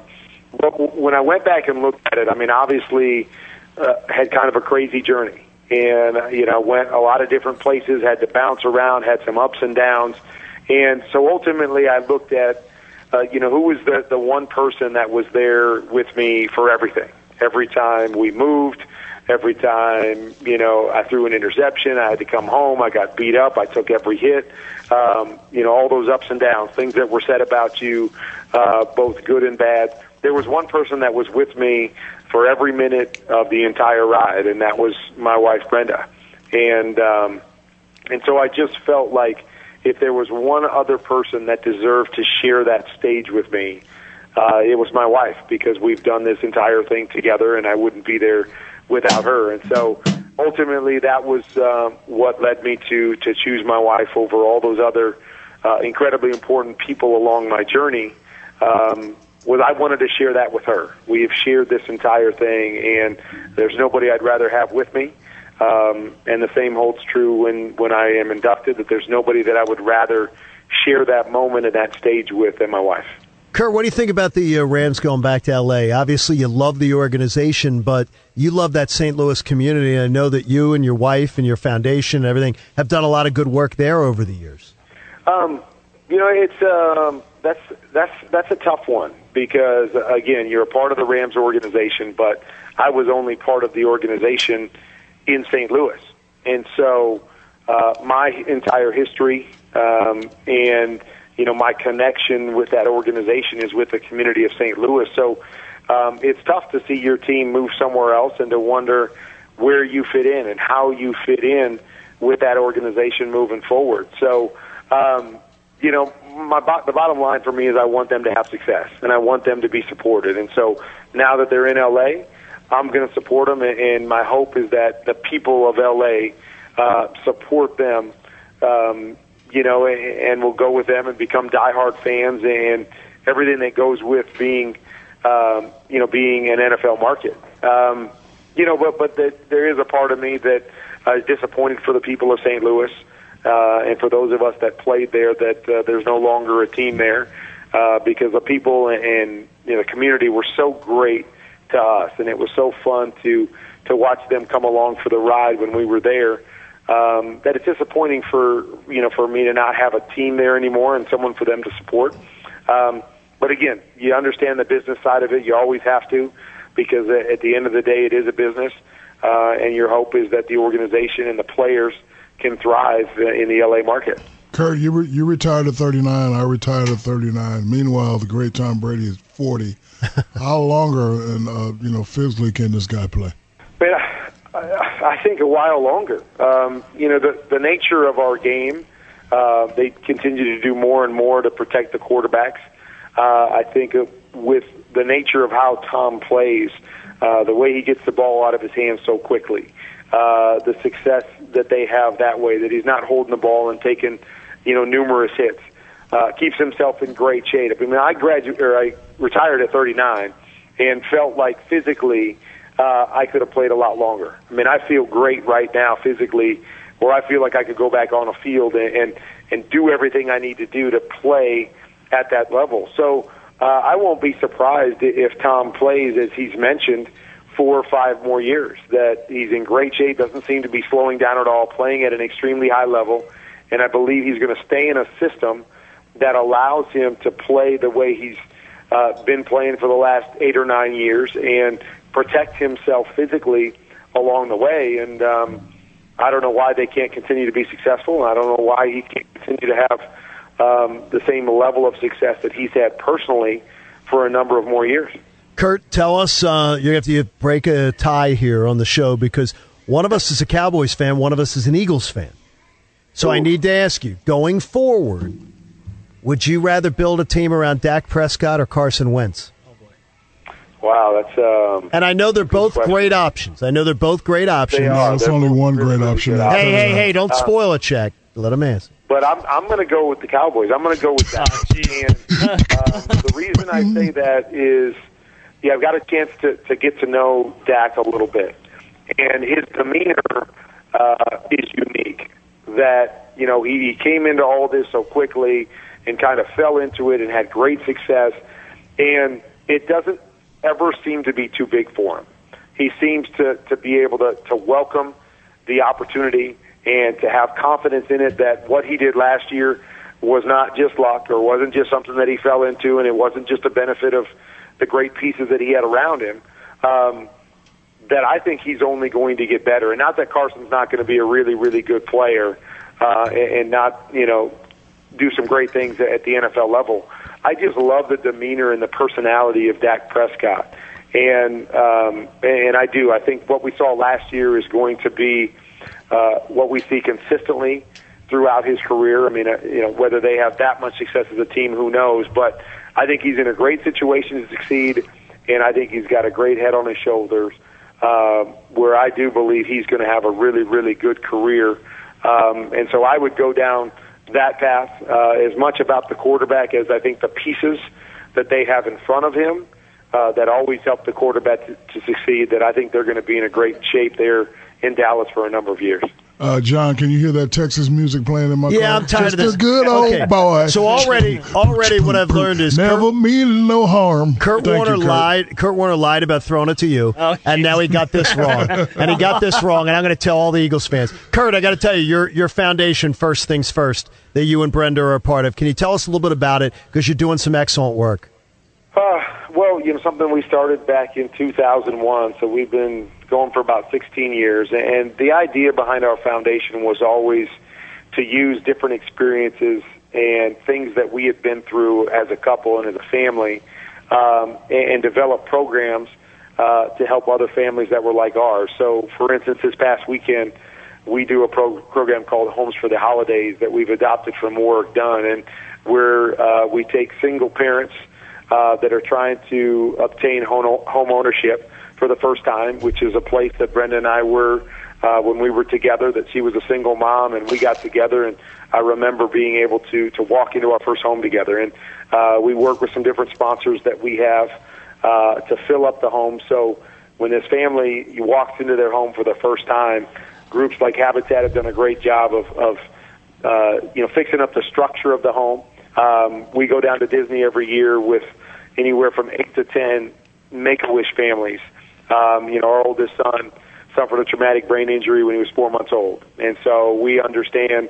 Speaker 12: But when I went back and looked at it, obviously had kind of a crazy journey. And, went a lot of different places, had to bounce around, had some ups and downs. And so ultimately I looked at, who was the one person that was there with me for everything. Every time we moved, every time, I threw an interception, I had to come home, I got beat up, I took every hit, all those ups and downs, things that were said about you, both good and bad. There was one person that was with me for every minute of the entire ride, and that was my wife, Brenda. And so I just felt like if there was one other person that deserved to share that stage with me, it was my wife, because we've done this entire thing together, and I wouldn't be there without her. And so ultimately that was what led me to choose my wife over all those other incredibly important people along my journey. Was I wanted to share that with her. We have shared this entire thing, and there's nobody I'd rather have with me. And the same holds true when I am inducted, that there's nobody that I would rather share that moment and that stage with than my wife.
Speaker 11: Kurt, what do you think about the Rams going back to L.A.? Obviously, you love the organization, but you love that St. Louis community, and I know that you and your wife and your foundation and everything have done a lot of good work there over the years.
Speaker 12: It's that's a tough one, because, again, you're a part of the Rams organization, but I was only part of the organization in St. Louis. And so my entire history and my connection with that organization is with the community of St. Louis. So it's tough to see your team move somewhere else and to wonder where you fit in and how you fit in with that organization moving forward. So, the bottom line for me is I want them to have success, and I want them to be supported. And so now that they're in L.A., I'm going to support them, and my hope is that the people of L.A. support them, and will go with them and become diehard fans and everything that goes with being an NFL market. But there is a part of me that is disappointed for the people of St. Louis, and for those of us that played there, that there's no longer a team there, because the people and the community were so great to us, and it was so fun to watch them come along for the ride when we were there. That it's disappointing for me to not have a team there anymore and someone for them to support. But again, you understand the business side of it. You always have to, because at the end of the day, it is a business, and your hope is that the organization and the players can thrive in the LA market.
Speaker 3: Kurt, you retired at 39. I retired at 39. Meanwhile, the great Tom Brady is 40. How longer and physically can this guy play?
Speaker 12: Man, I think a while longer. The nature of our game, they continue to do more and more to protect the quarterbacks. I think with the nature of how Tom plays, the way he gets the ball out of his hands so quickly, the success that they have that way, that he's not holding the ball and taking, numerous hits, keeps himself in great shape. I mean, I retired at 39 and felt like physically I could have played a lot longer. I mean, I feel great right now physically, where I feel like I could go back on a field and do everything I need to do to play at that level. So I won't be surprised if Tom plays, as he's mentioned, 4 or 5 more years, that he's in great shape, doesn't seem to be slowing down at all, playing at an extremely high level, and I believe he's going to stay in a system that allows him to play the way he's been playing for the last 8 or 9 years and protect himself physically along the way. And I don't know why they can't continue to be successful, and I don't know why he can't continue to have the same level of success that he's had personally for a number of more years.
Speaker 11: Kurt, tell us, you're going to have to break a tie here on the show, because one of us is a Cowboys fan, one of us is an Eagles fan. So I need to ask you, going forward, would you rather build a team around Dak Prescott or Carson Wentz?
Speaker 12: Wow, that's
Speaker 11: and I know they're both great options.
Speaker 12: They are.
Speaker 3: There's only one great option.
Speaker 11: Hey, don't spoil it, Shaq. Let him answer.
Speaker 12: But I'm going to go with the Cowboys. I'm going to go with Dak. And the reason I say that is, I've got a chance to get to know Dak a little bit. And his demeanor is unique. That, he came into all this so quickly and kind of fell into it and had great success. And it doesn't ever seem to be too big for him. He seems to be able to welcome the opportunity and to have confidence in it, that what he did last year was not just luck or wasn't just something that he fell into, and it wasn't just a benefit of the great pieces that he had around him, that I think he's only going to get better. And not that Carson's not going to be a really, really good player and not, do some great things at the NFL level. I just love the demeanor and the personality of Dak Prescott. And I do. I think what we saw last year is going to be what we see consistently throughout his career. I mean, whether they have that much success as a team, who knows? But I think he's in a great situation to succeed, and I think he's got a great head on his shoulders, where I do believe he's going to have a really, really good career. And so I would go down that path, as much about the quarterback as I think the pieces that they have in front of him that always help the quarterback to succeed, that I think they're going to be in a great shape there in Dallas for a number of years.
Speaker 3: John, can you hear that Texas music playing in my car?
Speaker 11: Yeah, I'm tired of this.
Speaker 3: Just a good old boy.
Speaker 11: So already what I've learned is
Speaker 3: never mean no harm.
Speaker 11: Kurt Warner lied about throwing it to you, and now he got this wrong. And I'm going to tell all the Eagles fans. Kurt, I got to tell you, your foundation, First Things First, that you and Brenda are a part of. Can you tell us a little bit about it? Because you're doing some excellent work.
Speaker 12: Well, something we started back in 2001, so we've been going for about 16 years. And the idea behind our foundation was always to use different experiences and things that we had been through as a couple and as a family, and develop programs to help other families that were like ours. So, for instance, this past weekend, we do a program called Homes for the Holidays that we've adopted from Work Done, and where we take single parents that are trying to obtain home ownership for the first time, which is a place that Brenda and I were when we were together, that she was a single mom, and we got together, and I remember being able to walk into our first home together. And we work with some different sponsors that we have to fill up the home. So when this family walks into their home for the first time, groups like Habitat have done a great job of fixing up the structure of the home. We go down to Disney every year with anywhere from 8 to 10 Make-A-Wish families. Our oldest son suffered a traumatic brain injury when he was 4 months old. And so we understand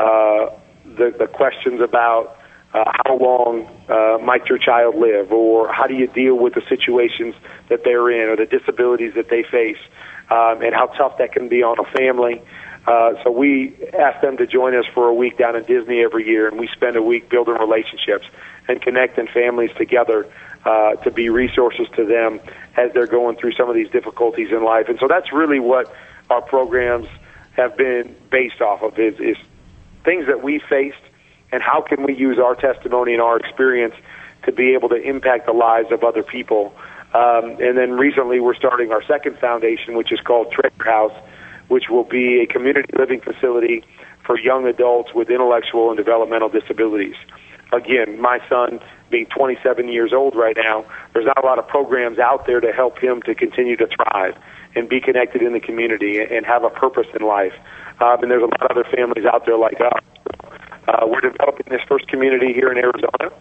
Speaker 12: the questions about how long might your child live, or how do you deal with the situations that they're in, or the disabilities that they face, and how tough that can be on a family. So we ask them to join us for a week down in Disney every year, and we spend a week building relationships and connecting families together to be resources to them as they're going through some of these difficulties in life. And so that's really what our programs have been based off of, is things that we faced, and how can we use our testimony and our experience to be able to impact the lives of other people. And then recently we're starting our second foundation, which is called Treasure House, which will be a community living facility for young adults with intellectual and developmental disabilities. Again, my son being 27 years old right now, there's not a lot of programs out there to help him to continue to thrive and be connected in the community and have a purpose in life. And there's a lot of other families out there like us. We're developing this first community here in Arizona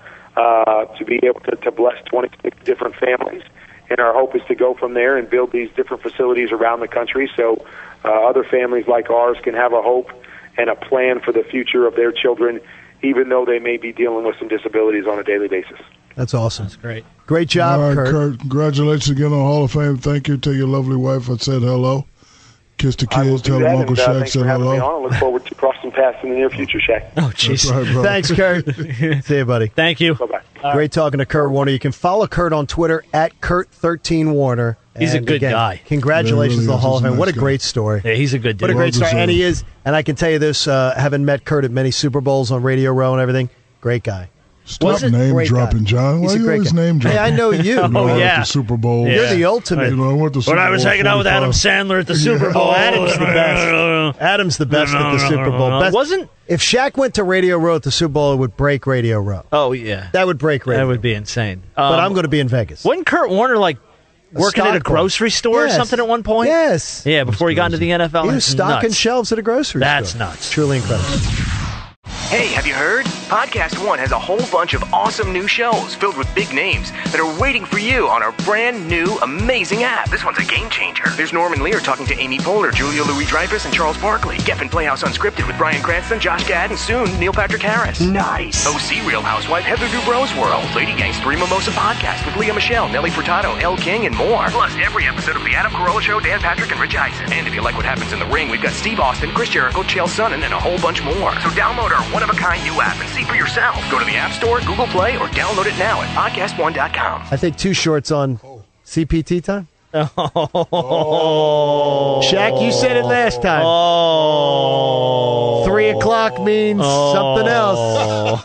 Speaker 12: to be able to bless 26 different families. And our hope is to go from there and build these different facilities around the country so other families like ours can have a hope and a plan for the future of their children, even though they may be dealing with some disabilities on a daily basis.
Speaker 11: That's awesome.
Speaker 5: That's great.
Speaker 11: Great job,
Speaker 3: all right,
Speaker 11: Kurt.
Speaker 3: Congratulations again on Hall of Fame. Thank you to your lovely wife. I said hello. Kiss the kids. Tell them Uncle Shaq said hello.
Speaker 12: I look forward to crossing paths in the near future, Shaq.
Speaker 5: Oh, jeez.
Speaker 3: Right,
Speaker 11: thanks, Kurt. See you, buddy.
Speaker 5: Thank you.
Speaker 12: Bye-bye.
Speaker 11: Great talking to Kurt Warner. You can follow Kurt on Twitter at Kurt13Warner.
Speaker 5: He's a good guy.
Speaker 11: Congratulations
Speaker 3: to the
Speaker 11: Hall of Fame.
Speaker 3: Nice
Speaker 11: what a
Speaker 3: guy.
Speaker 11: great story.
Speaker 5: Yeah, he's a good dude.
Speaker 11: What a great story. And he is, and I can tell you this, having met Kurt at many Super Bowls on Radio Row and everything, great guy.
Speaker 3: Stop name dropping, John. Why are you always name dropping?
Speaker 11: Hey, I know you.
Speaker 3: I went to Super Bowl.
Speaker 11: You're the ultimate.
Speaker 3: I went to Super
Speaker 5: When I was
Speaker 3: Bowl
Speaker 5: hanging out with Adam
Speaker 3: 45.
Speaker 5: Sandler at the Super Bowl.
Speaker 11: Adam's the best. Adam's the best at the Super Bowl. Best.
Speaker 5: Wasn't?
Speaker 11: If Shaq went to Radio Row at the Super Bowl, it would break Radio Row.
Speaker 5: Oh, yeah.
Speaker 11: That would break Radio
Speaker 5: That
Speaker 11: Row.
Speaker 5: would be insane.
Speaker 11: But I'm going to be in Vegas.
Speaker 5: Wasn't Kurt Warner, working at a grocery store or
Speaker 11: Yes.
Speaker 5: something at one point?
Speaker 11: Yes.
Speaker 5: Yeah, before he got into the NFL.
Speaker 11: He was stocking
Speaker 5: Nuts.
Speaker 11: shelves at a grocery store.
Speaker 5: That's nuts.
Speaker 11: Truly incredible.
Speaker 1: Hey, have you heard? Podcast One has a whole bunch of awesome new shows filled with big names that are waiting for you on our brand new, amazing app. This one's a game changer. There's Norman Lear talking to Amy Poehler, Julia Louis-Dreyfus, and Charles Barkley. Geffen Playhouse Unscripted with Bryan Cranston, Josh Gad, and soon Neil Patrick Harris.
Speaker 13: Nice.
Speaker 1: OC Real Housewife Heather Dubrow's World. Lady Gang's Three Mimosa Podcast with Leah Michelle, Nelly Furtado, Elle King, and more. Plus, every episode of The Adam Carolla Show, Dan Patrick, and Rich Eisen. And if you like what happens in the ring, we've got Steve Austin, Chris Jericho, Chael Sonnen, and a whole bunch more. So download our one-of-a-kind new app and see for yourself. Go to the App Store, Google Play, or download it now at podcastone.com.
Speaker 11: I think 2 shorts on CPT time.
Speaker 6: Oh.
Speaker 11: Shaq, you said it last time.
Speaker 6: Oh.
Speaker 11: 3 o'clock means something else.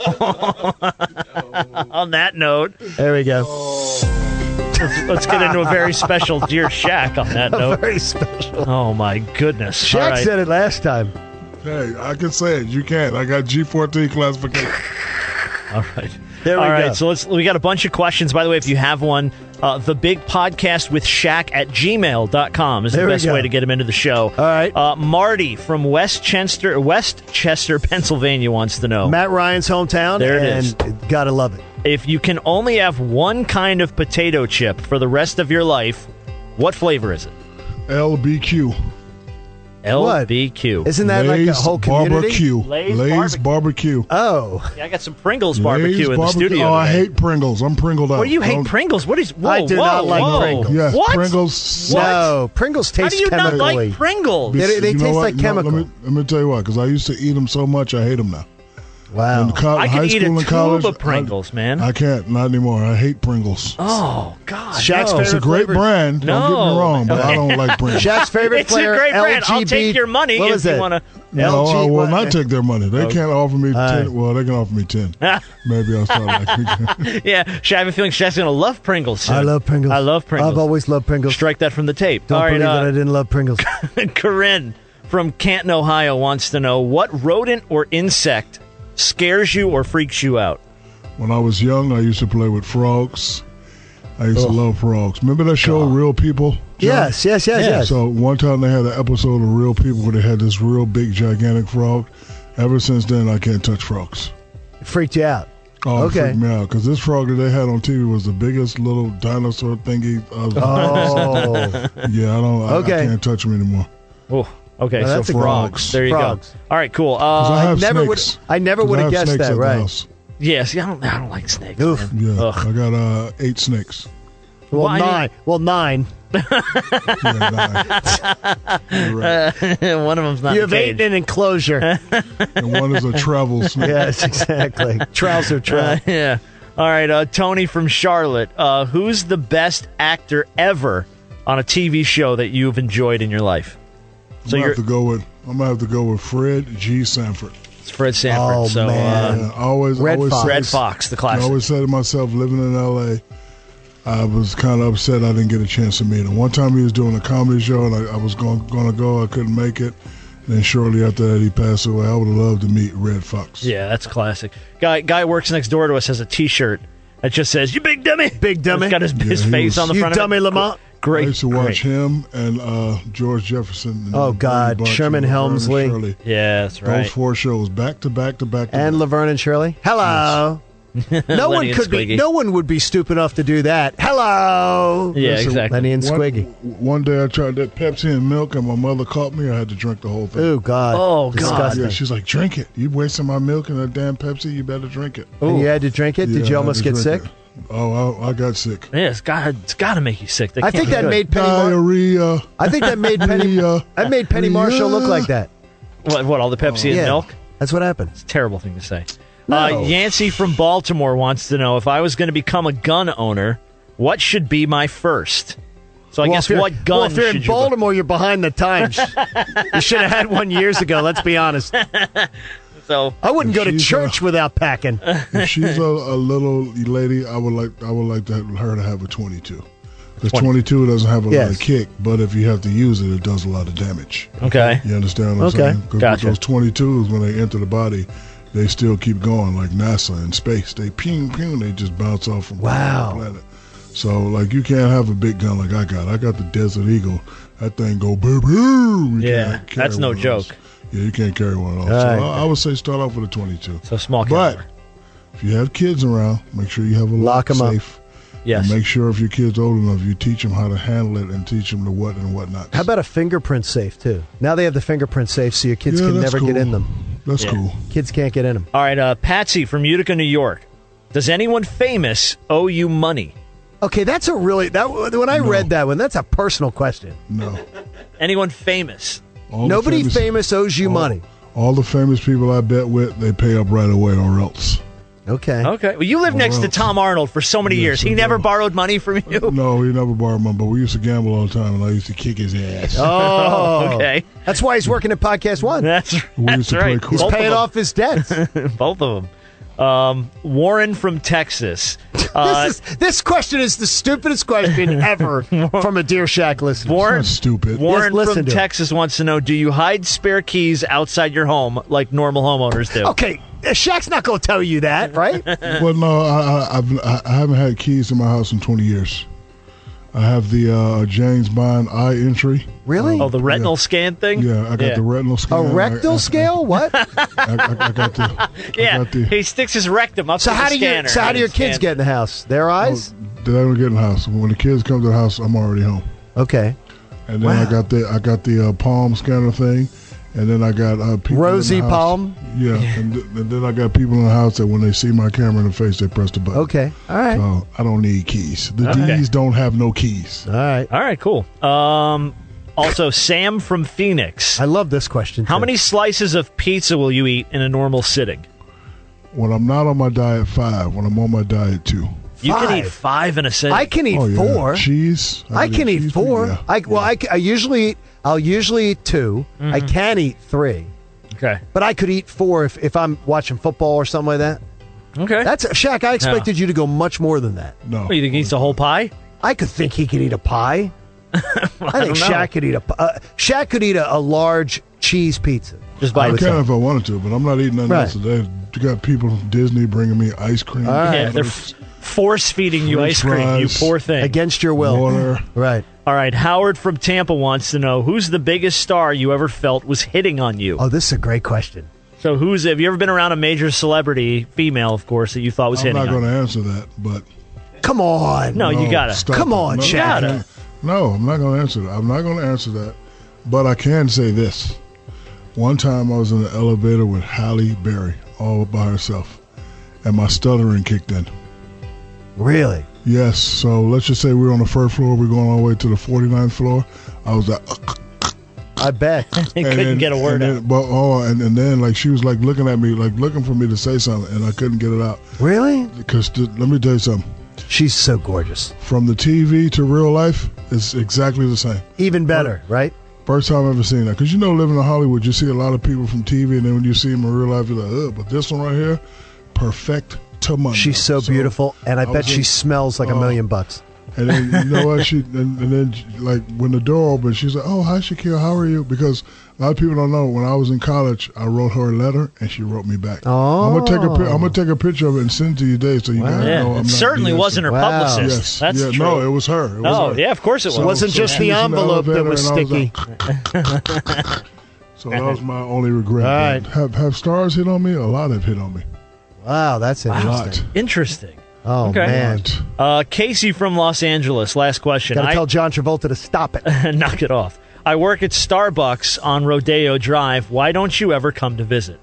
Speaker 5: On that note,
Speaker 11: there we go.
Speaker 5: Let's get into a very special Dear Shaq on that note.
Speaker 11: Very special.
Speaker 5: Oh, my goodness.
Speaker 11: Shaq said it last time.
Speaker 3: Hey, I can say it. You can't. I got G14 classification.
Speaker 5: All right.
Speaker 11: There we
Speaker 5: All right,
Speaker 11: go.
Speaker 5: so we got a bunch of questions. By the way, if you have one, the big podcast with Shaq at gmail.com is the best way to get him into the show.
Speaker 11: All right.
Speaker 5: Marty from Westchester, Pennsylvania wants to know.
Speaker 11: Matt Ryan's hometown.
Speaker 5: There it is.
Speaker 11: Gotta love it.
Speaker 5: If you can only have one kind of potato chip for the rest of your life, what flavor is it?
Speaker 3: LBQ.
Speaker 5: LBQ.
Speaker 11: Isn't that like a whole community?
Speaker 3: Lay's barbecue.
Speaker 11: Oh.
Speaker 5: Yeah, I got some Pringles barbecue in the studio.
Speaker 3: Oh, I
Speaker 5: today.
Speaker 3: hate Pringles. I'm Pringled out.
Speaker 5: What do you hate Pringles? What is? Whoa,
Speaker 11: I do not like Pringles.
Speaker 3: Yes,
Speaker 5: what?
Speaker 3: Pringles.
Speaker 11: No, Pringles taste
Speaker 5: chemically. How do you not like
Speaker 11: chemically.
Speaker 5: Pringles?
Speaker 11: They taste like chemical.
Speaker 3: Let me tell you why. Because I used to eat them so much, I hate them now.
Speaker 11: Wow.
Speaker 3: In
Speaker 5: I can
Speaker 3: high
Speaker 5: eat
Speaker 3: school
Speaker 5: a
Speaker 3: and college,
Speaker 5: tube of Pringles, man.
Speaker 3: I can't. Not anymore. I hate Pringles.
Speaker 5: Oh, God.
Speaker 11: Shaq's
Speaker 3: It's a great brand.
Speaker 5: No.
Speaker 3: Don't get me wrong, but I don't like Pringles.
Speaker 11: Shaq's favorite
Speaker 5: It's
Speaker 11: player,
Speaker 5: a great brand.
Speaker 11: LGB.
Speaker 5: I'll take your money
Speaker 11: What
Speaker 5: if
Speaker 11: was
Speaker 5: you
Speaker 11: it?
Speaker 5: want to.
Speaker 3: No, I will not
Speaker 11: what?
Speaker 3: take their money. They can't offer me 10.
Speaker 11: right.
Speaker 3: Well, they can offer me 10. Maybe I'll start liking it.
Speaker 5: Yeah, Shaq, I have a feeling Shaq's going to love Pringles soon.
Speaker 11: I love Pringles.
Speaker 5: I love Pringles.
Speaker 11: I've always loved Pringles.
Speaker 5: Strike that from the tape.
Speaker 11: Don't
Speaker 5: All right,
Speaker 11: believe that I didn't love Pringles.
Speaker 5: Corinne from Canton, Ohio wants to know, what rodent or insect scares you or freaks you out?
Speaker 3: When I was young, I used to play with frogs. I used to love frogs. Remember that show, Real People? John?
Speaker 11: Yes.
Speaker 3: So one time they had an episode of Real People where they had this real big, gigantic frog. Ever since then, I can't touch frogs.
Speaker 11: It freaked you out.
Speaker 3: Oh,
Speaker 11: okay.
Speaker 3: It freaked me out because this frog that they had on TV was the biggest little dinosaur thingy. Yeah, I can't touch them anymore.
Speaker 5: Oh, okay.
Speaker 11: Well,
Speaker 5: so
Speaker 11: that's
Speaker 5: frogs. There you
Speaker 11: Frogs.
Speaker 5: go. All right, cool.
Speaker 3: I
Speaker 11: never would have guessed that. Right?
Speaker 5: Yes, I don't like snakes.
Speaker 11: Oof.
Speaker 5: Man.
Speaker 3: Yeah,
Speaker 5: Ugh.
Speaker 3: I got 8 snakes.
Speaker 11: Well,
Speaker 5: Why?
Speaker 11: 9. Well, 9.
Speaker 3: Yeah, 9.
Speaker 5: One of them's not.
Speaker 11: You have
Speaker 5: in a
Speaker 11: 8 in an enclosure.
Speaker 3: And one is a travel snake.
Speaker 11: Yes, exactly. Trouser trap.
Speaker 5: Yeah. All right, Tony from Charlotte. Who's the best actor ever on a TV show that you've enjoyed in your life?
Speaker 3: I'm gonna have to go with Fred G. Sanford.
Speaker 5: It's Fred Sanford.
Speaker 11: Oh,
Speaker 5: so,
Speaker 11: man.
Speaker 3: I always
Speaker 5: Red Fox, the classic.
Speaker 3: I always said to myself, living in L.A., I was kind of upset I didn't get a chance to meet him. One time he was doing a comedy show, and I was going to go. I couldn't make it. And then shortly after that, he passed away. I would have loved to meet Red Fox.
Speaker 5: Yeah, that's classic. Guy works next door to us has a T-shirt that just says, "You big dummy."
Speaker 11: Big dummy.
Speaker 5: It's got his face on the front
Speaker 11: of it. You dummy, Lamont.
Speaker 5: Great.
Speaker 3: I used to watch him and George Jefferson.
Speaker 11: Oh, God.
Speaker 3: Bunch,
Speaker 11: Sherman Helmsley.
Speaker 3: Shirley.
Speaker 5: Yeah, that's right.
Speaker 3: Those 4 shows back to back to back.
Speaker 11: And Laverne and Shirley. Hello. No one could be. No one would be stupid enough to do that. Hello.
Speaker 5: Yeah, exactly.
Speaker 11: Lenny and Squiggy.
Speaker 3: One day I tried that Pepsi and milk, and my mother caught me. I had to drink the whole thing.
Speaker 11: Oh God.
Speaker 5: Oh God.
Speaker 11: Disgusting.
Speaker 3: Yeah, she's like, "Drink it. You wasting my milk and that damn Pepsi. You better drink it."
Speaker 11: And you had to drink it.
Speaker 3: Yeah,
Speaker 11: Did you
Speaker 3: I
Speaker 11: almost
Speaker 3: had to
Speaker 11: get
Speaker 3: drink
Speaker 11: sick?
Speaker 3: it. Oh, I got sick.
Speaker 5: Yeah, it's got to make you sick.
Speaker 11: I think that made Penny.
Speaker 3: Diarrhea.
Speaker 11: I think that made Penny. That made Penny Marshall look like that.
Speaker 5: What? All the Pepsi and milk?
Speaker 11: That's what happened.
Speaker 5: It's a terrible thing to say.
Speaker 11: No.
Speaker 5: Yancey from Baltimore wants to know, if I was going to become a gun owner, what should be my first? So I guess what gun
Speaker 11: Well, if you're
Speaker 5: should
Speaker 11: in
Speaker 5: you
Speaker 11: Baltimore, you're behind the times. You should have had one years ago. Let's be honest.
Speaker 5: So
Speaker 11: I wouldn't go to church without packing.
Speaker 3: If she's a little lady, I would like her to have a 22. Because 22 doesn't have a lot of kick, but if you have to use it, it does a lot of damage.
Speaker 5: Okay.
Speaker 3: You understand what I'm saying? Because those 22s, when they enter the body, they still keep going, like NASA in space. They ping, they just bounce off from the planet. So, like, you can't have a big gun like I got. I got the Desert Eagle. That thing go boom.
Speaker 5: Yeah, that's no joke.
Speaker 3: Yeah, you can't carry one off.
Speaker 11: All
Speaker 3: So
Speaker 11: right.
Speaker 3: I would say start off with a 22.
Speaker 5: So small
Speaker 3: But
Speaker 5: caliber.
Speaker 3: if you have kids around, make sure you have a lock
Speaker 11: 'em up.
Speaker 3: safe.
Speaker 5: Yes.
Speaker 3: And make sure if your kid's old enough, you teach them how to handle it and teach them the what and what not.
Speaker 11: How about a fingerprint safe, too? Now they have the fingerprint safe, so your kids can
Speaker 3: that's
Speaker 11: never get
Speaker 3: cool.
Speaker 11: in them.
Speaker 3: That's
Speaker 5: Yeah.
Speaker 3: cool.
Speaker 11: Kids can't get in them.
Speaker 5: All right, Patsy from Utica, New York. Does anyone famous owe you money?
Speaker 11: Okay, that's a really when I read that one, that's a personal question.
Speaker 3: No.
Speaker 5: Anyone famous?
Speaker 3: All
Speaker 11: Nobody
Speaker 3: the
Speaker 11: famous owes you money.
Speaker 3: All the famous people I bet with, they pay up right away or else.
Speaker 11: Okay.
Speaker 5: Okay. Well, you lived next to
Speaker 3: else?
Speaker 5: Tom Arnold for so many years. He
Speaker 3: I
Speaker 5: never
Speaker 3: know.
Speaker 5: borrowed money from you?
Speaker 3: No, he never borrowed money, but we used to gamble all the time, and I used to kick his ass.
Speaker 11: Oh,
Speaker 5: Okay.
Speaker 11: That's why he's working at Podcast One.
Speaker 5: That's
Speaker 3: We used to
Speaker 5: right.
Speaker 3: play
Speaker 11: He's
Speaker 3: Both
Speaker 11: paying off his debts.
Speaker 5: Both of them. Warren from Texas.
Speaker 11: This question is the stupidest question ever from a Dear Shaq listener.
Speaker 5: Warren,
Speaker 3: That's stupid.
Speaker 5: Warren
Speaker 11: Yes, listen
Speaker 5: from
Speaker 11: to it.
Speaker 5: Texas wants to know, do you hide spare keys outside your home like normal homeowners do?
Speaker 11: Okay, Shaq's not going to tell you that, right?
Speaker 3: Well, no, I haven't had keys in my house in 20 years. I have the James Bond eye entry.
Speaker 11: Really?
Speaker 5: Oh, the retinal scan thing?
Speaker 3: Yeah, I got the retinal
Speaker 11: A
Speaker 3: scan.
Speaker 11: rectal scale? What?
Speaker 3: I got the.
Speaker 5: Yeah,
Speaker 3: I got the,
Speaker 5: he sticks his rectum up
Speaker 11: So
Speaker 5: to
Speaker 11: how
Speaker 5: the
Speaker 11: do
Speaker 5: scanner.
Speaker 11: how do your
Speaker 5: and
Speaker 11: kids
Speaker 5: scans.
Speaker 11: get in the house? Their eyes?
Speaker 3: They don't get in the house. When the kids come to the house, I'm already home.
Speaker 11: Okay.
Speaker 3: And then I got the palm scanner thing, and then I got people.
Speaker 11: Rosy
Speaker 3: in the house.
Speaker 11: palm?
Speaker 3: Yeah, and then I got people in the house that when they see my camera in the face, they press the button.
Speaker 11: Okay. All right.
Speaker 3: So I don't need keys. The
Speaker 5: Okay.
Speaker 3: D's don't have no keys.
Speaker 11: All right.
Speaker 5: All right, cool. Also, Sam from Phoenix.
Speaker 11: I love this question.
Speaker 5: How
Speaker 11: too.
Speaker 5: many slices of pizza will you eat in a normal sitting?
Speaker 3: When I'm not on my diet, 5. When I'm on my diet, 2.
Speaker 5: You can eat
Speaker 11: 5?
Speaker 5: 5 in a sitting.
Speaker 11: I can eat
Speaker 3: Oh, yeah.
Speaker 11: 4.
Speaker 3: Cheese.
Speaker 11: I can eat
Speaker 3: cheese,
Speaker 11: 4.
Speaker 3: yeah.
Speaker 11: I usually eat 2. I can eat 3.
Speaker 5: Okay.
Speaker 11: But I could eat 4 if I'm watching football or something like that.
Speaker 5: Okay.
Speaker 11: That's Shaq. I expected you to go much more than that.
Speaker 3: No.
Speaker 5: What, you think he eats a whole pie?
Speaker 11: I could think he could eat a pie. I think
Speaker 5: don't know.
Speaker 11: Shaq could eat Shaq could eat a large cheese pizza.
Speaker 5: Just by
Speaker 3: I can
Speaker 5: himself.
Speaker 3: if I wanted to, but I'm not eating nothing
Speaker 11: Right.
Speaker 3: else today. You got people from Disney bringing me ice cream.
Speaker 5: Yeah, they're force feeding you
Speaker 3: French
Speaker 5: ice cream, you
Speaker 3: fries.
Speaker 5: poor thing.
Speaker 11: Against your will.
Speaker 3: Water.
Speaker 11: Right.
Speaker 5: All right, Howard from Tampa wants to know, who's the biggest star you ever felt was hitting on you?
Speaker 11: Oh, this is a great question.
Speaker 5: So have you ever been around a major celebrity, female, of course, that you thought was
Speaker 3: I'm
Speaker 5: hitting
Speaker 3: not
Speaker 5: on
Speaker 3: going
Speaker 5: you?
Speaker 3: to answer that, but
Speaker 11: Come on.
Speaker 5: No, you gotta.
Speaker 3: stop
Speaker 11: Come
Speaker 3: it.
Speaker 11: on,
Speaker 3: No,
Speaker 11: Shaq.
Speaker 3: I can't. No, I'm not going to answer that. I'm not going to answer that, but I can say this. One time I was in the elevator with Halle Berry all by herself, and my stuttering kicked in.
Speaker 11: Really?
Speaker 3: Yes, so let's just say we're on the first floor. We're going all the way to the 49th floor. I was like,
Speaker 11: I bet.
Speaker 5: He couldn't get a word out.
Speaker 3: And then like she was like looking at me, like looking for me to say something, and I couldn't get it out.
Speaker 11: Really?
Speaker 3: Because let me tell you something.
Speaker 11: She's so gorgeous.
Speaker 3: From the TV to real life, it's exactly the same.
Speaker 11: Even better, right?
Speaker 3: First time I've ever seen that. Because you know, living in Hollywood, you see a lot of people from TV, and then when you see them in real life, you're like, ugh. But this one right here, perfect to money.
Speaker 11: She's so beautiful, and I bet she smells like $1 million.
Speaker 3: And then you know what? And then like when the door opened, she's like, "Oh, hi, Shaquille. How are you?" Because a lot of people don't know. When I was in college, I wrote her a letter, and she wrote me back.
Speaker 11: Oh.
Speaker 3: I'm gonna take a picture of it and send it to you today, so you guys know I'm
Speaker 5: it
Speaker 3: not
Speaker 5: certainly
Speaker 3: BSing.
Speaker 5: wasn't her publicist.
Speaker 3: Yes,
Speaker 5: That's
Speaker 3: yeah,
Speaker 5: true.
Speaker 3: no, it was her. It was her.
Speaker 5: Yeah, of course it was.
Speaker 11: It wasn't just the
Speaker 3: she was in
Speaker 11: envelope that
Speaker 3: elevator,
Speaker 11: was
Speaker 3: and I
Speaker 11: sticky.
Speaker 3: like, so that was my only regret.
Speaker 11: All right.
Speaker 3: Have stars hit on me? A lot have hit on me.
Speaker 11: Wow, that's
Speaker 3: A
Speaker 11: interesting.
Speaker 3: lot.
Speaker 5: Interesting.
Speaker 11: Oh,
Speaker 5: Okay.
Speaker 11: man.
Speaker 5: Casey from Los Angeles, last question.
Speaker 11: Got to tell John Travolta to stop it.
Speaker 5: Knock it off. I work at Starbucks on Rodeo Drive. Why don't you ever come to visit?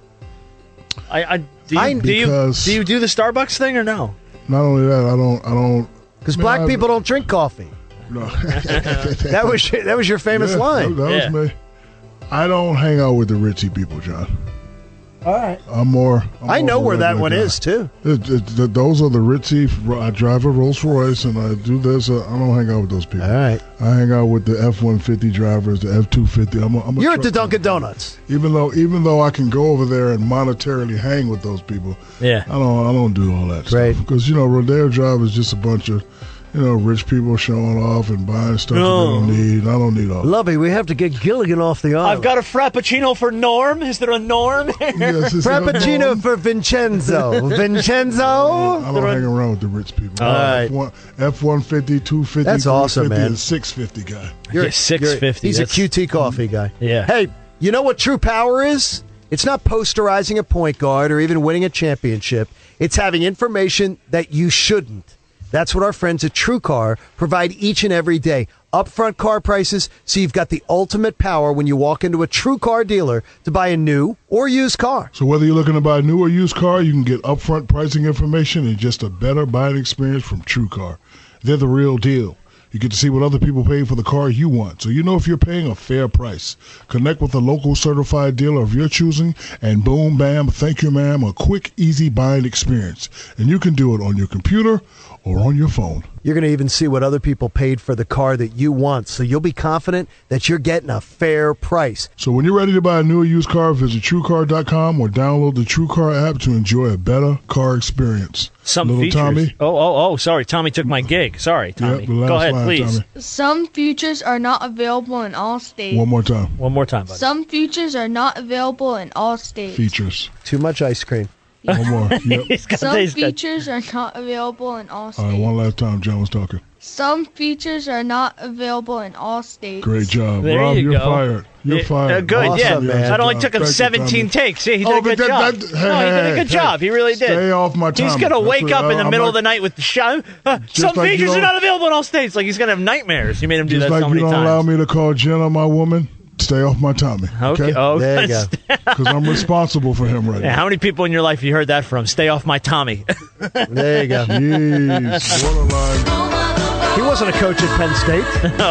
Speaker 5: Do you do the Starbucks thing or no?
Speaker 3: Not only that, I don't.
Speaker 11: Because black people don't drink coffee.
Speaker 3: No.
Speaker 11: that was your famous line.
Speaker 3: That was me. I don't hang out with the ritzy people, John.
Speaker 11: All right.
Speaker 3: I'm more
Speaker 11: I know where that
Speaker 3: regular
Speaker 11: one
Speaker 3: guy.
Speaker 11: is, too.
Speaker 3: Those are the ritzy. I drive a Rolls Royce and I do this. I don't hang out with those people.
Speaker 11: All right.
Speaker 3: I hang out with the F-150 drivers, the F-250.
Speaker 11: You're at the Dunkin' Donuts.
Speaker 3: Even though I can go over there and monetarily hang with those people,
Speaker 5: yeah,
Speaker 3: I don't do all that
Speaker 11: Right.
Speaker 3: stuff. Because Rodeo Drive is just a bunch of rich people showing off and buying stuff that they don't need. I don't need all that.
Speaker 11: Lovey, we have to get Gilligan off the island.
Speaker 5: I've got a Frappuccino for Norm. Is there a Norm?
Speaker 3: Yes, is there a
Speaker 11: Frappuccino
Speaker 3: Norm?
Speaker 11: for Vincenzo. Vincenzo?
Speaker 3: I don't hang around with the rich people.
Speaker 11: All right.
Speaker 3: F-150, 250,
Speaker 11: That's awesome,
Speaker 3: 350,
Speaker 11: man.
Speaker 3: and 650 guy.
Speaker 5: You're 650.
Speaker 11: He's a QT coffee guy.
Speaker 5: Yeah.
Speaker 11: Hey, You know what true power is? It's not posterizing a point guard or even winning a championship. It's having information that you shouldn't. That's what our friends at TrueCar provide each and every day. Upfront car prices, so you've got the ultimate power when you walk into a TrueCar dealer to buy a new or used car.
Speaker 3: So whether you're looking to buy a new or used car, you can get upfront pricing information and just a better buying experience from TrueCar. They're the real deal. You get to see what other people pay for the car you want, so you know if you're paying a fair price. Connect with a local certified dealer of your choosing, and boom, bam, thank you, ma'am, a quick, easy buying experience. And you can do it on your computer or on your phone.
Speaker 11: You're going to even see what other people paid for the car that you want, so you'll be confident that you're getting a fair price.
Speaker 3: So when you're ready to buy a new or used car, visit TrueCar.com or download the TrueCar app to enjoy a better car experience.
Speaker 5: Some
Speaker 3: Little
Speaker 5: features.
Speaker 3: Tommy.
Speaker 5: Oh, sorry. Tommy took my gig. Sorry, Tommy.
Speaker 3: Yep,
Speaker 5: Go ahead, please.
Speaker 3: Tommy.
Speaker 13: Some features are not available in all states.
Speaker 3: One more time.
Speaker 5: One more time, buddy.
Speaker 13: Some features are not available in all states.
Speaker 3: Features.
Speaker 11: Too much ice cream.
Speaker 3: One more. Yep.
Speaker 13: Some features are not available in all states.
Speaker 3: All right, one last time. John was talking.
Speaker 13: Some features are not available in all states.
Speaker 3: Great job.
Speaker 5: There
Speaker 3: Rob,
Speaker 5: you
Speaker 3: you're
Speaker 5: go.
Speaker 3: fired. You're fired.
Speaker 5: Good,
Speaker 11: Awesome,
Speaker 5: yeah.
Speaker 11: man.
Speaker 5: That only took him 17 takes. Yeah, he did a good job. He did a good job. He really did.
Speaker 3: Stay off my time.
Speaker 5: He's going to wake up in the middle of the night with the shot. Some
Speaker 3: like
Speaker 5: features
Speaker 3: you
Speaker 5: are
Speaker 3: don't-
Speaker 5: not available in all states. Like he's going to have nightmares. You made him do
Speaker 3: Just
Speaker 5: that
Speaker 3: like
Speaker 5: so
Speaker 3: you
Speaker 5: many
Speaker 3: don't
Speaker 5: times.
Speaker 3: allow me to call Jenna my woman, stay off my Tommy. Okay?
Speaker 5: Oh,
Speaker 11: There you go.
Speaker 3: Because I'm responsible for him right
Speaker 5: Yeah,
Speaker 3: now.
Speaker 5: how many people in your life have you heard that from? Stay off my Tommy.
Speaker 11: There you go.
Speaker 3: Jeez, borderline.
Speaker 11: He wasn't a coach at Penn State.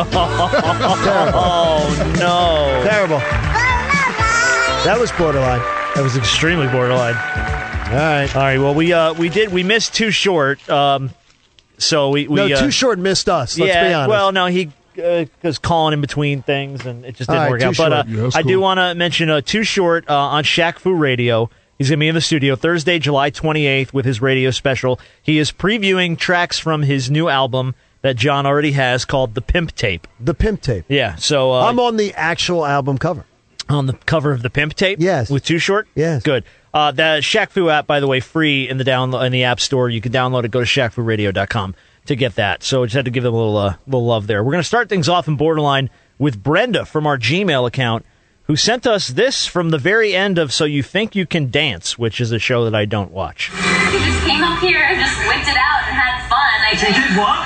Speaker 5: Oh, no.
Speaker 11: Terrible. That was borderline.
Speaker 5: That was extremely borderline.
Speaker 11: All right.
Speaker 5: All right, well, we missed Too Short. So we
Speaker 11: Too Short missed us. Let's be honest.
Speaker 5: Well, no, he was calling in between things, and it just didn't
Speaker 11: All right,
Speaker 5: work
Speaker 11: Too
Speaker 5: out. But
Speaker 11: Short.
Speaker 3: Yeah, that's
Speaker 5: I do
Speaker 3: cool.
Speaker 5: want to mention Too Short on Shaq Fu Radio. He's going to be in the studio Thursday, July 28th with his radio special. He is previewing tracks from his new album that John already has called The Pimp Tape.
Speaker 11: The Pimp Tape.
Speaker 5: Yeah, so
Speaker 11: I'm on the actual album cover.
Speaker 5: on the cover of The Pimp Tape?
Speaker 11: Yes.
Speaker 5: With Too Short?
Speaker 11: Yes.
Speaker 5: Good. The Shaq Fu app, by the way, free in the App Store. You can download it. Go to ShaqFuRadio.com to get that. So I just had to give them a little love there. We're going to start things off in Borderline with Brenda from our Gmail account, who sent us this from the very end of So You Think You Can Dance, which is a show that I don't watch.
Speaker 14: He just came up here and just whipped it out and had fun. She did what?